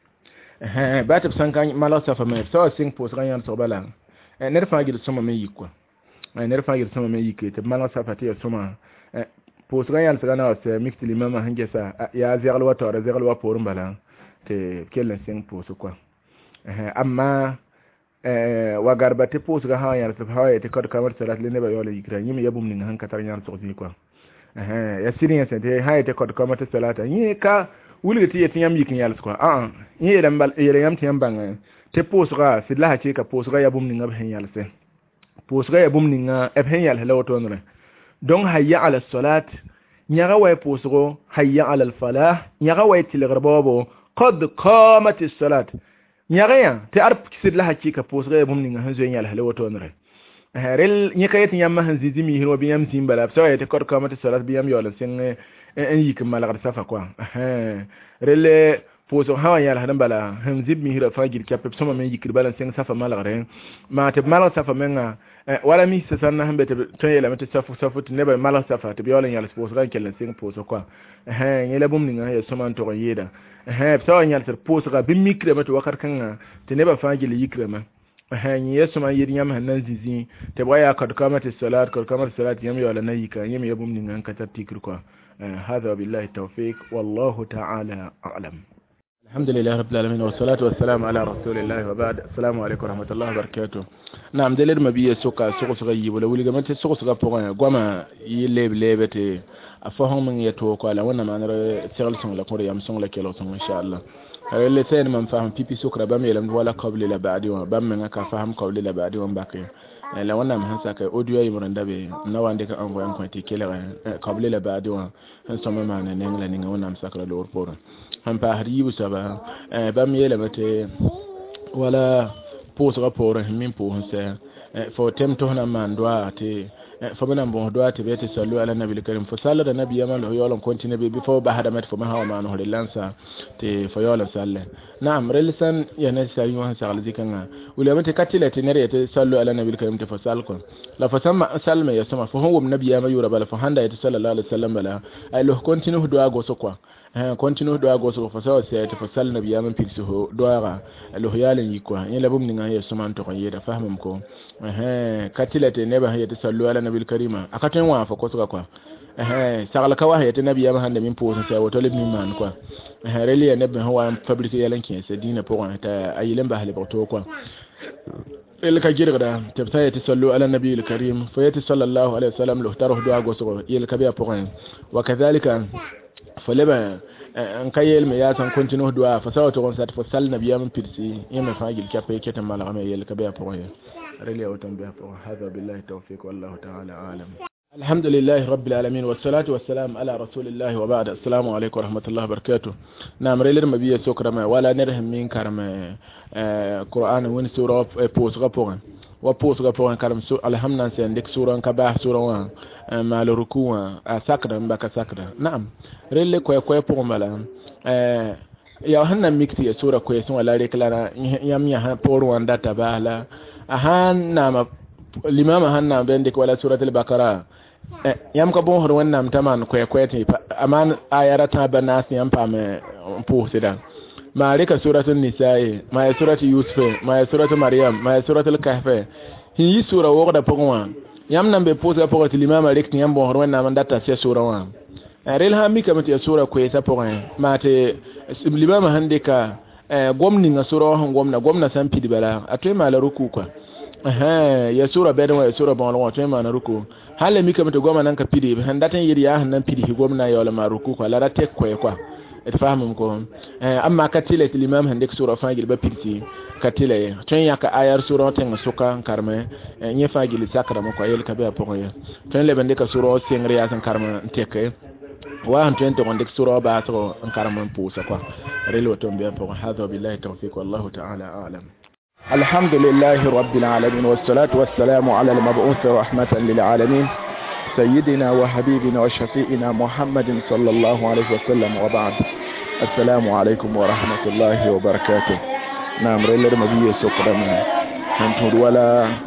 Speaker 1: eh ba ta san kan mala safa me so sing post ga yal so bala eh ner fa gil so mo mayiko eh ner fa gil so mo mayike te mala safa te so ma eh post ga yal sir na so mixti limama hange sa ya zerlo wa to zerlo wa por mbala te kelen sing post quoi amma wa garbate pos ga ha yar ta ha te kod kamar salat le ne ba yola yikra yim yabum ni han katar nyar so zi quoi eh ya sirin ya te ha te kod kamar salata yi ka wuli ti yeti yam yikin yal quoi ah yi dan bal yele yam ti yam bang te pos ga sidla ha ce ka pos ga yabum ni ngab hen yal se pos ga yabum ni nga eb hen yal helaw to nre donc hayya ala salat nyaga way pos go hayya ala al falah nyaga way til garbabo qad qamat as salat nyagaya te arp kisid la hakika posre bum ninga hanzo nyal hale woto nre herel nyakayet nyamma hanzizi mi hiro biyam simbala so yete kor kamata salat biyam yola sen en yik malagar safa quoi eh rel poso hawa yal hadan bala hanzib mi hiro fagir kapep soma men yikir balan sen safa malagar ma te malagar safa menga wala mi se sanna hambe te toyela mete safu safu te neba malagar safa te yola yal poso ran kelen sen poso quoi eh nyela bum ninga ya soma to yeda eh so nyal ser poso ga bim mikre mete wakar kan te neba fagil yikrema eh ni yeso ma yiri yam hanan zizi te boya kad kamati salat kad kamati salat yam yola nayika yam yabum ninga ka tatikir quoi هذا بالله التوفيق والله تعالى أعلم الحمد لله رب العالمين والصلاة والسلام على رسول الله وبعد السلام عليكم ورحمة الله وبركاته نعم دليل مبيه سوكا سوكو سغي ولا ولي جمانت سوكو سغا بوغا غوما يليب ليبتي افهم من يتوكو على وانا ما نرى سيغل سون لا كوري يام سون لا كيلو سون ان شاء الله اللي ثاني من فهم بيبي سكر بام يلم ولا قبل لا بعد بام من كا فهم قبل لا بعد باقي la wannan mun saka audio yi mun dabe na wanda ka an goyan kwanti kele kabile la ba diwa han sama ma ne ngla ni wannan saka la lor poro han pa hari bu saba ba mi yele mate wala poso raporo min po hanse fo tem to na man doa te fo bana bon doa te bete sallu ala nabi karim fo salla da nabi yamal ho yolon continue be fo ba hada mat fo ma hawa man ho lansa te fo yola salle na'am relisan yana sai yon sa alzikanga wala mate katile te nere te sallu ala nabi karim te fo sal kon la fo sama salma ya sama fo hon nabi yamal yura bala fo handa te sallallahu alaihi wasallam bala ay lo continue doa go so quoi eh continue doa go so fo sa se te fo sal nabi yamal pilsu ho doa lo yalen yikwa yela bum ni nga ye suman to ko yeda fahmum ko eh katile te neba ye te sallu ala nabi karima akaten wa fa ko so quoi eh sagala ka wa ye te nabi yamal hande min po so se woto le min man quoi eh reli ya nebe ho wa fabriquer yalan kin se dina pour ta ayilen ba hale to quoi el ka jirga te ta ye te sallu ala nabi karim fa ye te sallallahu alaihi wasallam lo taro do ago so yel ka be pour wa kadhalika faleba an kayel me ya san continue do fa sawa to kon sat fa sal nabi yamal pirsi yema fagil kape ketam mala me yel ka be pour reli o tan be pour hada billahi tawfiq wallahu ta'ala alam alhamdulillahi rabbil alamin wassalatu wassalamu ala rasulillahi wa ba'da. Assalamu alaikum wa rahmatullahi wa barakatuh. Na amrelir mabiya sokrama wala nerham min karama Qur'an wani sura pos rapon wa pos rapon karam su alhamnan sen dik sura ka ba sura wa mal rukuwa sakra mbaka sakra. Na'am rele ko ko pon mala eh ya hanna mixi ya sura ko sun wala reklara yam ya ha por wanda tabala ahan na ma limama hanna ben dik wala suratul baqara yam ka bon hor wannan taman ko ko te aman ayara ta banas yam pa me po sida ma rika suratul nisaa ma suratul yusuf ma suratul maryam ma suratul kahf hi sura wo da pokwa yam nan be po sa pokwa limama rek yam bon hor wannan man data se sura wa rel ha mi kamati sura ko ta pokwa ma te limama hande ka gomni nga sura ho gomna gomna san pidi bala atwe ma la ruku kwa eh ya sura bedon ya sura bon wa to ma na ruku halle mi kamata goma nan ka pidi han datan yiri ya nan pidi hi gomna ya wala ma ruku kwa la tek ko kwa et faham ko eh amma katile limam hande sura fagil ba pidi katile to ya ka ayar sura ten suka karme nye fagil sakra mo ko yel ka be po ya to le bande ka sura sengri ya san karme teke wa han to on dik sura ba to karme pusa kwa relo to be po hada billahi tawfiq wallahu ta'ala a'lam. الحمد لله رب العالمين والصلاة والسلام على المبعوث رحمة للعالمين سيدنا وحبيبنا وشفيئنا محمد صلى الله عليه وسلم وبعد. السلام عليكم ورحمة الله وبركاته. نعم ريلر مبيه سكرنا ننتظر ولا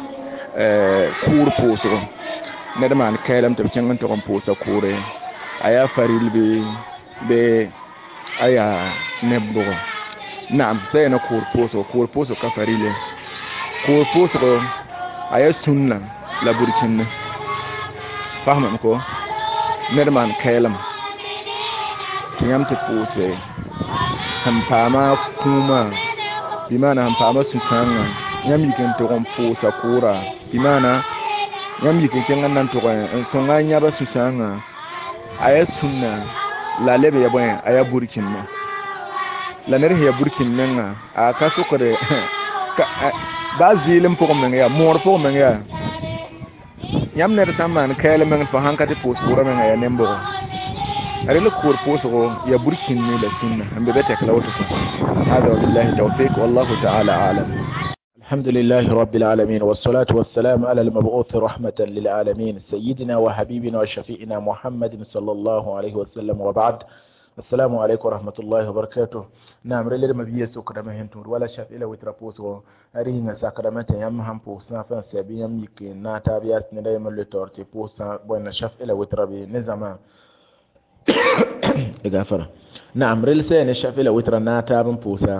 Speaker 1: كور بوسو ندمان كلام تبتشن أنتم بوسا كوري أيا فريل بي بي أيا نبضو. Naam sai na kurposo kurposo kafarile kurposo aya sunna la burkin fahman ko nerman kailam tiyam te pose hampama kuma bimana hampama susanga yam yiken to komposa kura bimana yam yiken kengan nan to en songa nyaba susanga aya sunna la lebe ya boy aya burkin ma la ner ya burkin menga a ka sokore ba zilim po menga ya mor po menga ya yam ner taman kele menga fa hankati pos pura menga ya nembo are le kur poso ya burkin ni la sunna ambe beta kala wato hada billahi tawfiq wallahu ta'ala a'lam. alhamdulillahi rabbil alamin wassalatu wassalamu ala al-mab'uth rahmatan lil alamin sayyidina wa habibina wa shafi'ina muhammadin sallallahu alayhi wa sallam wa ba'd. السلام عليكم ورحمة الله وبركاته. نعم رلي المبيه سكر ما هنتور ولا شاف إلا وترابوسو أرينا سكر ما تيام هم بوسنا فنسبي يم يمكن ناتابيات ندايم اللي تورتي بوسنا بوينا شاف إلا وترابي نزما إغافرة. نعم رلي سين شاف إلا وتر ناتابم بوسا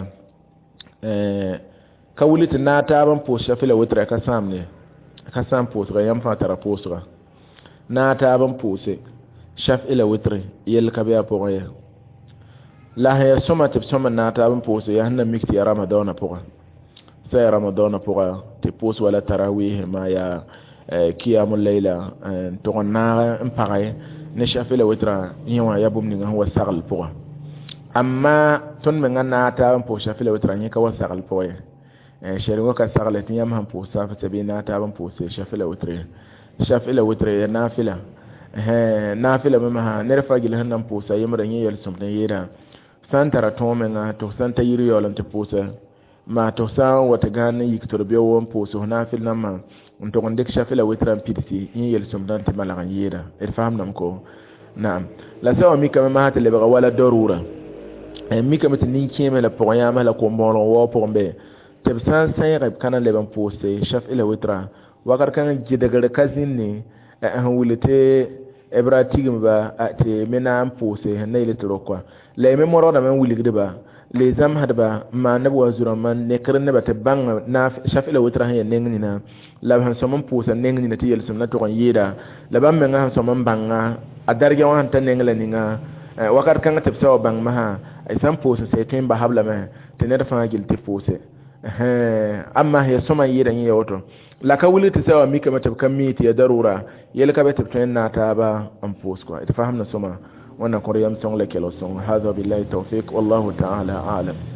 Speaker 1: كولت ناتابم بوس شاف إلا وتر كسامني كسام بوس غيام فاترابوسو ناتابم بوسي شاف إلا وتر يلكبيا بوغيا la ya soma te soma na ta ban pose ya hanna mikti ya ramadan poa sai ramadan poa te pose wala tarawih ma ya qiyamul layla to na mpare ne shafela witra yiwa ya bum ni ngwa sagal poa amma ton men na ta ban pose shafela witra ni ka wa sagal poa e sheringo ka sagal tin yam han pose fa te na ta ban pose shafela witra shafela witra ya nafila eh nafila ma ne rafa gil hannan pose yimran yel sumtan yira santara tomenga to santa yiri yolante posa ma to sa wata gane yiktor be won poso na fil nama to gonde shafila witran pidsi yin yel somdante malagan yira e famnam ko naam la sawa mi kama ma tele ba wala darura e mi kama tin kiyeme la pour yama la ko mbolo wo pour be te san san reb kana le ban pose shafila witra wakar kan jidagar kazinni e han wulite ebratigim ba te mena pose na ile trokwa le me moro da men wiligde ba le zam hadba ma nabu wazura man ne karne ba te bang na shafila witra han nengni na la han somon pose nengni na tiyel sum na to yida la bam men han somon banga adarge wan tan nengla ninga wakar kan te saw bang ma ha ay sam pose se tin ba habla me te ne fa gil te pose eh amma he soma yida ni yoto la ka wuli te sawa mi kama tabkan mi te darura yel ka be te tin na ta ba am pose ko ita fahamna soma wannan kuriyam song le kelo song hada billahi tawfiq wallahu ta'ala a'lam.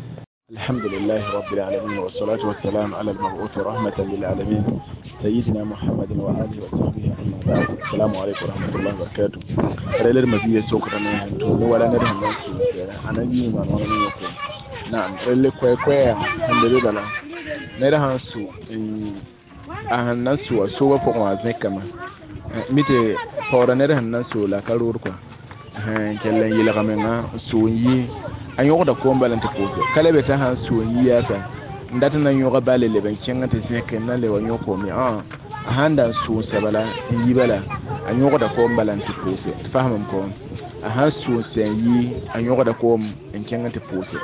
Speaker 1: الحمد لله رب العالمين والصلاة والسلام على المبعوث رحمة للعالمين سيدنا محمد وآله وصحبه أما بعد. السلام عليكم ورحمة الله وبركاته. ريلر مزية سوكرا من توني ولا ندهم نفسه أنا يوم أنا وانا يوكم. نعم ريلر كوي كوي الحمد لله ندهم سو أهل نسو سوى فوق وزن كما ميتي فورا ندهم نسو لا كاروركم كلا يلغمنا سوي an yi da ko balanta ko kala be ta han so yiya ka ndata nan yoga bale le ban kin ta sai kan nan le wanyo ko mi a handa so sabala yi bala an yi da ko balanta ko se fahimam ko a han so sai yi an yi da ko in kin ta ko se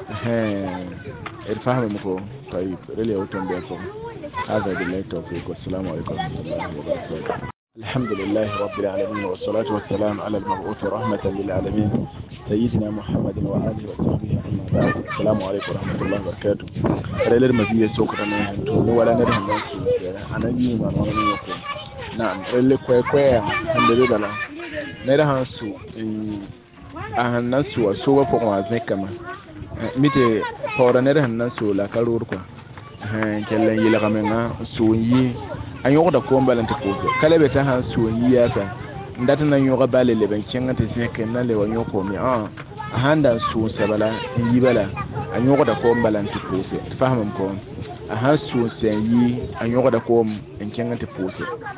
Speaker 1: eh er fahimam ko tayi rele auton be ko hada billahi tawfiq assalamu alaikum wa rahmatullahi wa barakatuh. الحمد لله رب العالمين والصلاة والسلام على المبعوث رحمة للعالمين سيدنا محمد وآله وصحبه أما بعد. السلام عليكم ورحمة الله وبركاته. ريلر مزية سوكرا من توني ولا ندهم نفسه أنا يوم أنا وانا يوكم. نعم ريلر كوي كوي الحمد لله ندهم سو أهل نسو سوى فوق وزن كما ميتي فورا ندهم نسو لا كاروركم كلا يلغمنا سوي an yi da ko balanta ko kala be ta han so yiya ka ndata nan yoga bale le ban kin ta sai kan nan le wanyo ko mi a handa so sabala yi bala an yi da ko balanta ko fahimam ko a han so sai yi an yi da ko in kin ta ko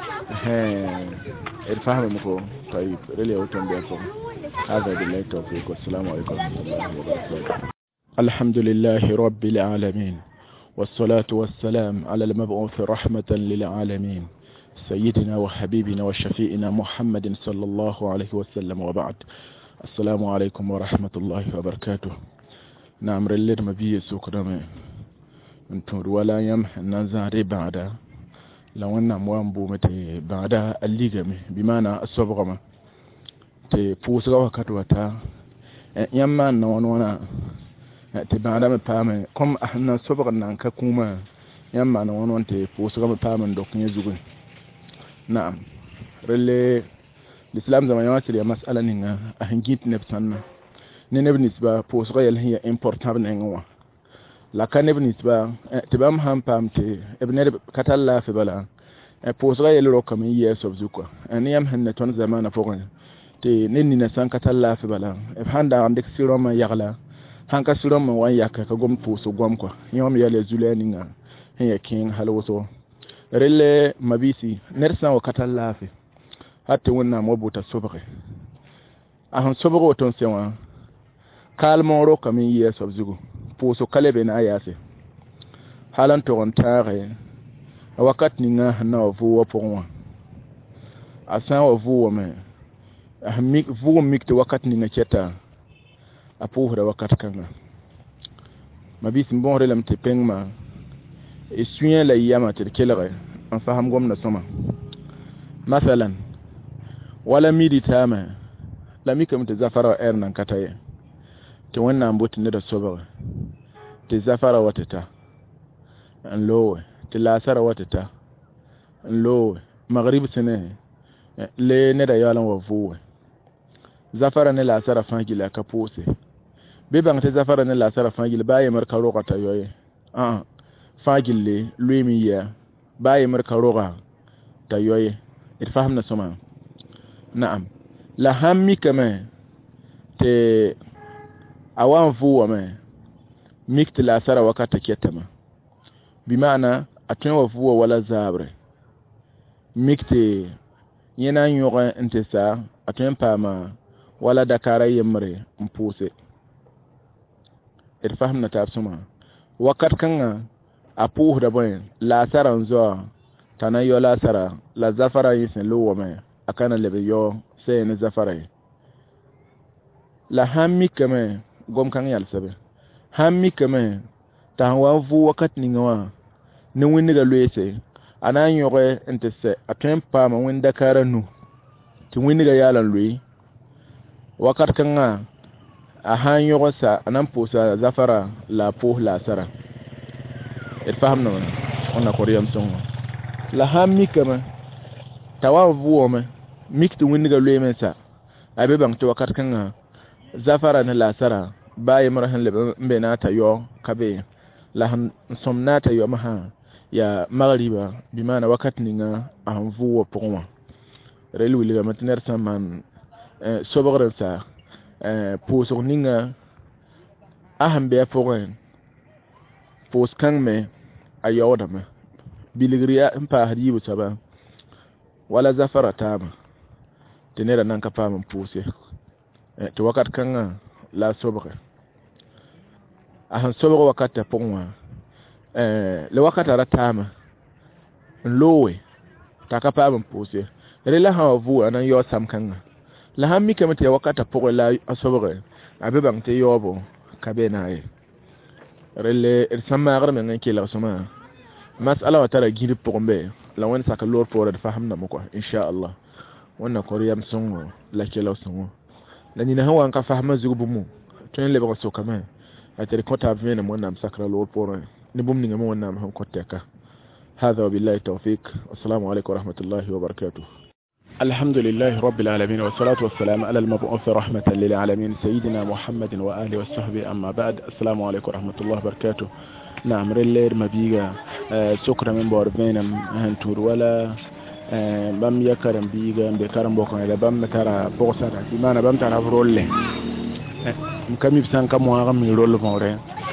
Speaker 1: eh er fahimam ko tayi rele auton be ko hada billahi tawfiq assalamu alaikum wa rahmatullahi wa barakatuh. alhamdulillahi rabbil alamin والصلاة والسلام على المبعوث رحمة للعالمين سيدنا وحبيبنا وشفيئنا محمد صلى الله عليه وسلم وبعد. السلام عليكم ورحمة الله وبركاته. نعم رلير مبيه سكرمي انتور ولا يمح نزاري بعد لو أن موامبو متي بعد الليغمي بمعنى الصبغمة تي فوسغا وكتوتا يما نونونا te baada me pame comme ahna sobra nan ka kuma yamma na wonon te poso ga pame ndok ne zugun na'am rele l'islam zaman yawati ya mas'ala ninga ahingit ne sanna ne ne nisba poso ga yalhiya important ne ngwa la kan ne nisba te bam ham pamte ibne katalla fi bala poso ga yelo kam yes of zukwa ani yam hanna ton zamana fogon te ne ni na san katalla fi bala e handa andek siroma yagla hanka suran man wan yaka ka gom puso gom kwa yom yale zulani nga hen king halwoso rele mabisi nersan o katalla fi hatta wonna mo buta sobre ahon sobre o ton sewa kalmo ro kam yes of zugo puso kalebe na ayase halan to on tare wakat ni nga na vu wo ponwa asan o vu wo me ahmik vu mikte wakat ni nga cheta apuhra wakat kanga mabis mbon relam te pengma e suyen la yama te kelere en faham gom na soma masalan wala midi tama la mikam te zafara er nan kataye te wannan bot ne da soba te zafara watata an lowe te lasara watata an lowe maghrib sene le ne da yalan wa vuwe zafara ne lasara fangila ka pose be bang te zafara ne la sara fangil baye mar karoga ta yoye ah fangil le luimi ya baye mar karoga ta yoye it fahamna soma na'am la hammi kama te awan vuwa me mikti la sara wakata ketama bi maana atun wa vuwa wala zabre mikti yena yoga intesa atun pama wala dakara yemre mpuse it fahimna ta suma wakat kanga apu da boy la sara nzo tana yo la sara la zafara yin lo wame akana lebe yo se ne zafara la hammi kame gom kan yal sabe hammi kame ta wa vu wakat ni ngwa ne winni ga loyese anan yo re entese atem pa ma winda karanu ti winni ga yalan loyi wakat kanga a han yogosa anan posa zafara la po la sara et fahamna on a koriyam songo la hammi kama tawa vuome mikti windiga leme sa abe bang to wakat kanga zafara na la sara baye mara han le mbe na ta yo kabe la han som na ta yo ma ha ya magriba bi mana wakat ninga an vuwa pokwa relu liga matner saman euh sobore sa euh pour son ninga aham be pokwa pos kang me ayoda me biligriya mpa hadibu saba wala zafara tama tenera nan ka pam puse eh to wakat kanga la sobre ahan sobre wakata pokwa eh le wakata ratama lowe taka pam puse rela ha vu anan yo sam kanga la hammi kamate wakata pokwa la asobre abe bang te yobo kabe nae rele sama agar men ngi la sama mas'ala wa tara gidi pokmbe la won saka lor pore da fahamna mo ko insha Allah wannan koriyam songo la kelo songo la ni na hawa ka fahama zugu mu to le ba so kama atari kota vena mo nam sakra lor pore ni bum ni ngam won nam han koteka هذا وبالله التوفيق والسلام عليكم ورحمة الله وبركاته. الحمد لله رب العالمين والصلاة والسلام على المبعوث رحمة للعالمين سيدنا محمد وآله وصحبه. أما بعد السلام عليكم ورحمة الله وبركاته. نعم رلير مبيغا سكرا من بوربينم هنتور ولا بام يكرم بيغا بكرم بوكنا بام ترى بوسارا بمعنى بام ترى رولي مكمي بسان كمواغا من رول موري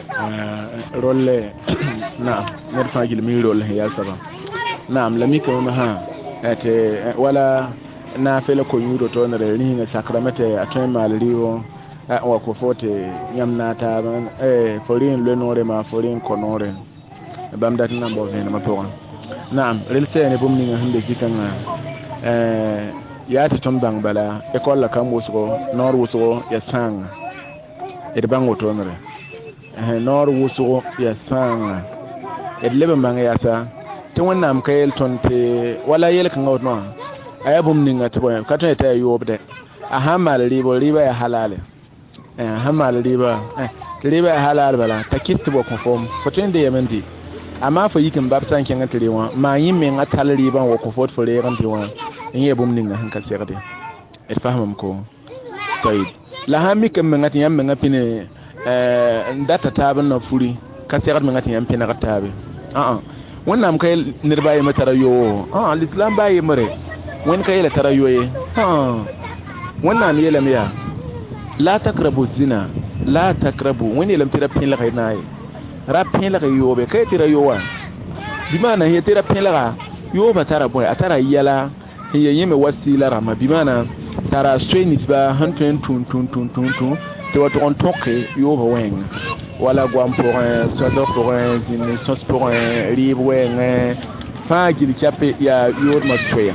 Speaker 1: رولي نعم نرفع جل من رول يا سبا نعم لميك ومها wala na fele ko yuro to na reni na sakramete atwen malriwo wa ko fote nyamna ta eh forin le nore ma forin konore bam dat na bo vena ma to naam relse ne bum ni hande kikanga eh ya ta ton bang bala e ko la kam wuso nor wuso ya sang e de bango to nore eh nor wuso ya sang e lebe manga ya sa te wannan kayel tonte wala yel kan ngawt no ayabum ninga to boy kato ta yobde a hamal ribo riba ya halale eh hamal riba eh riba ya halale bala takit bo konform fotende yamendi ama fa yikin babsan ken atrewa ma yin men atal riba wo ko fot fore ran diwa yin yebum ninga han ka serde e fahmam ko tayib la hami kam men ngati yam men ngapine eh ndata taban na furi ka serde men ngati yam pina katabe ah ah wannan kai nirbaye matara yo ah al-islam baye mare wani kai la tarayoye ah wannan ne lamiya la takrabu zina la takrabu wani lam tira pin la kai nayi rap pin la kai yo be kai tira yo wa bimana he tira pin la yo ba tara boy atara yala he yeme wasila rama bimana tara strainit ba hanten tun tun tun tun tun te wato on toke yo ba wen wala gwam pour un sodo pour un une sauce pour un ribouen fa gil chape ya yod masquea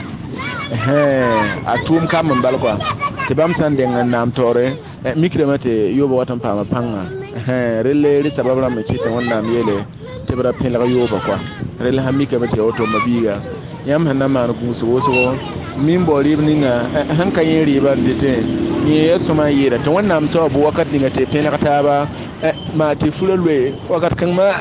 Speaker 1: eh atum kam mbal kwa te bam tan de ngam tore mikre mate yobo watan pama panga eh rele ri sababra me ci tan wannan yele te bra pin la yobo kwa rele hamika mate auto mabiga yam hanna man ku so so min bo ribni nga hankan yin riba dite ni yeso ma yira to wannan to bu wakati nga te pin la taba ma ti fulolwe wakat kan ma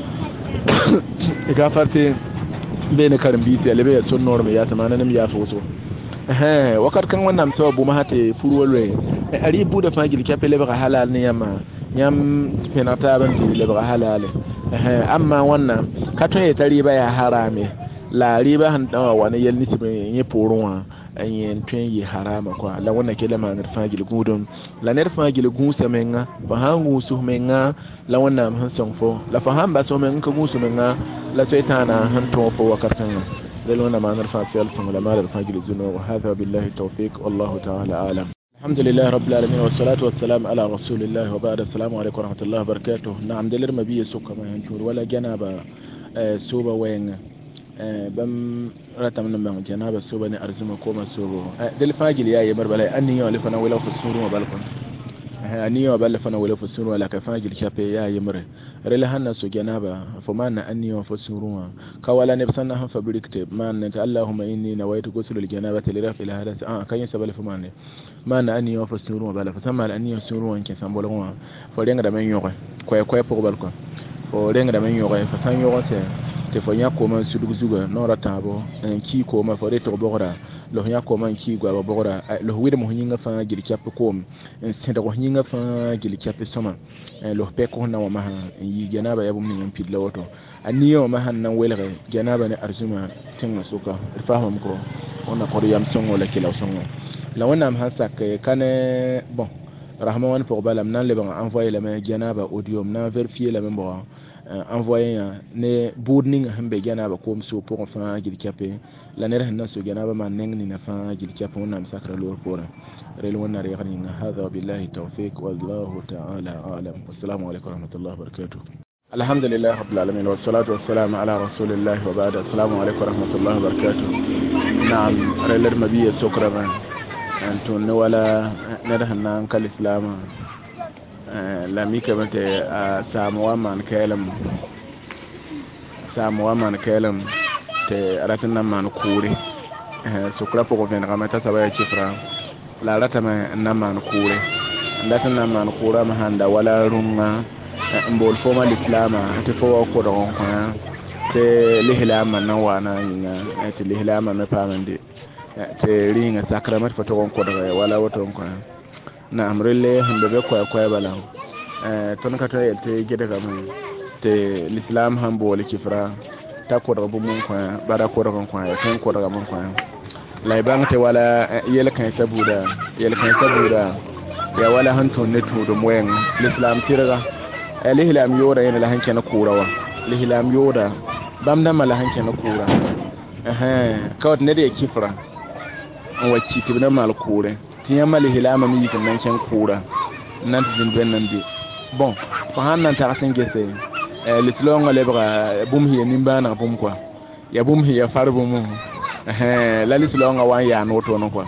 Speaker 1: ga farte be ne karin biti alebe ya son norme ya tamana nem ya foso eh wakat kan wannan to bu ma hate fulolwe ari bu da fagil kapele ba halal ne yamma yam penata ban ti le ba halal eh amma wannan katon ya tari ba ya harame la riba han dawa wani yel niti be yin porunwa anyen twen yi harama kwa la wannan ke la manar fagil gudun la ner fagil gun semenga ba hangu su menga la wannan han sonfo la faham ba so men ka gun su menga la shaytana han to fo wakatan la wannan manar fagil sun la manar fagil zuno wa hadha billahi tawfiq wallahu ta'ala alam alhamdulillah rabbil alamin wassalatu wassalamu ala rasulillah wa ba'da assalamu alaykum wa rahmatullahi wa barakatuh na'am dalir mabiy su kama han tur wala janaba suba wayenga bam ratam nan ban janaba so bane arzuma ko maso dal fagil yayi barbala anni yo lifana wala fusuru wa balkon anni yo bal lifana wala fusuru wala ka fagil chape yayi mure rela hanna so janaba fa manna anni yo fusuru ka wala ne sanna han fabrikte man ta allahumma inni nawaitu ghusl al janabati li rafi al hadath ah kan yasa bal fa manne manna anni yo fusuru bala fa sama anni yo suru wanke sambolon fa renga da men yo ko ko ko balkon fo renga da men yo fa san yo te fo nya ko man sudugu zuga no ratabo en ki ko ma fo de to bogora
Speaker 2: lo ya ko man ki gwa bogora lo wida mo hinga fa gili chape ko en senda ko hinga fa gili chape soma lo pe ko na wa ma yi janaba ya bum ni pidla woto aniyo ma han nan welre janaba ne arzuma tinga suka faham ko ona ko yam songo la kila songo la wona am hasak kane bon rahma wan pour balam nan le ban envoyer la main janaba audio nan vérifier la même bon envoyer ne boarding hambe janaba ko so pour fa gili chape la nere hanna so janaba man neng ni na fa gili chape wona am sakra lo ko rel wona re gani hada billahi tawfiq wallahu ta'ala a'lam assalamu alaykum wa rahmatullahi wa barakatuh alhamdulillah rabbil alamin wassalatu wassalamu ala rasulillah wa ba'da assalamu alaykum wa rahmatullahi wa barakatuh na'am rel mabiya shukran anto ne wala nere hanna kal islam la mi kamate samuwa man kalam samuwa man kalam te ratina man kuri sukra poko ven ramata sabaya chifra la ratama naman kure ndata naman kura mahanda wala runga mbol foma l'islama te fo ko do ko te lihlama na wana yinga te lihlama me pamande te ringa sakramat fo to ko do wala woto ko na amrele hande be ko ko bala eh ton ka to te gede kam te l'islam hambo le kifra ta ko do bu mun ko bara ko do ko ya ten ko do mun ko la ibang te wala yel kan sabuda yel kan sabuda ya wala hanto ne to do moyen l'islam tiraga al-ihlam yoda yana la hanke na kurawa al-ihlam yoda bamda mala hanke na kura eh kawt ne de kifra wacci tibna mal kure tiyama al-ihlam mi kan nan kan kura nan tin ben nan di bon fa hannan ta asan gese l'islam le bra bum hiya nimba na bum kwa ya bum hiya far bum eh la l'islam wa ya no to no kwa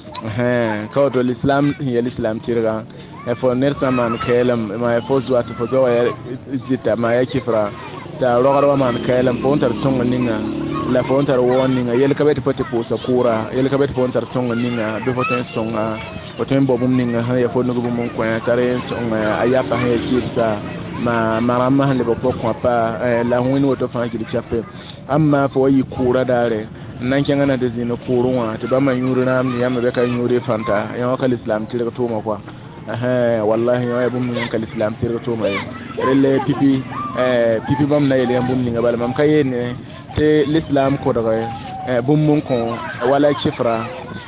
Speaker 2: eh kawt l'islam hiya l'islam tiraga e fo nersa man kelam ma e fo zuwa to fo zo ya zita ma ya kifra ta rogarwa man kelam fo ontar tonga ninga la fo ontar woninga yel kabeti poti pusa kura yel kabeti fo ontar tonga ninga be fo ten songa fo ten bobum ninga ha ya fo nugo bum ko tare songa ayapa ha kifsa ma marama hande bo ko pa la hunu woto fa ki chape amma fo yi kura dare nan kengana de zino kurunwa to ba man yuruna am yamma be kan yuri fanta ya wakal islam tire to ma kwa eh wallahi ya bum ni kal islam tire to ma rele pipi eh pipi bam na yele bum ni ngabal mam kayene te l'islam ko daga eh bum mun ko wala kifra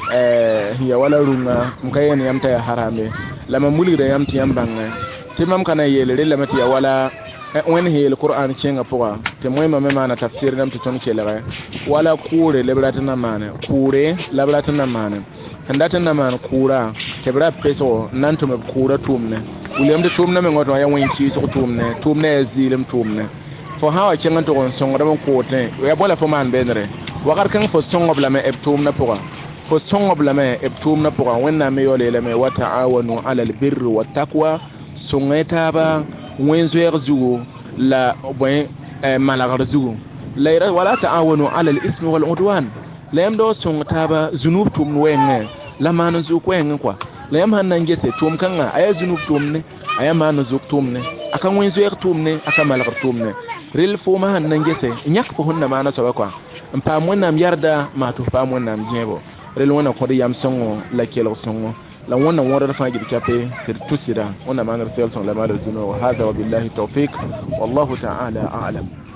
Speaker 2: eh ya wala runga mkayene yamta ya harame lama muli da yamti yambanga te mam kana yele rele mati ya wala wani hiyel Qur'an chenga poa te moy ma mema na tafsir nam to ton kelere wala kure lebratana mane kure lebratana mane handata na man kura te bra peso nan to me kura tumne ulem de tumne me ngoto ya wenki to tumne tumne zilim tumne fo hawa chenga to on songo dama ko te ya bola fo man benre wakar kan fo songo bla me eptum na poa fo songo bla me eptum na poa wenna me yole le me wa ta'awanu ala albirri wat taqwa songeta ba wenzo yarzugo la boy malagar zugo la wala ta'awanu ala al-ismi wal udwan la yamdo songeta ba zunub tum wenge la manu zu kwen kwa la yam hanan gese tum kanga aya zunub tum ne aya manu zu tum ne akan wenzo yar tum ne aka malagar tum ne ril fo ma hanan gese nyak ko honna mana so kwa mpa monnam yarda ma to pa monnam jebo ril wona ko yam songo la kelo songo la wona wona fa gidi chape tir tusira wona manar selson la malar zuno hada wa billahi tawfiq wallahu ta'ala a'lam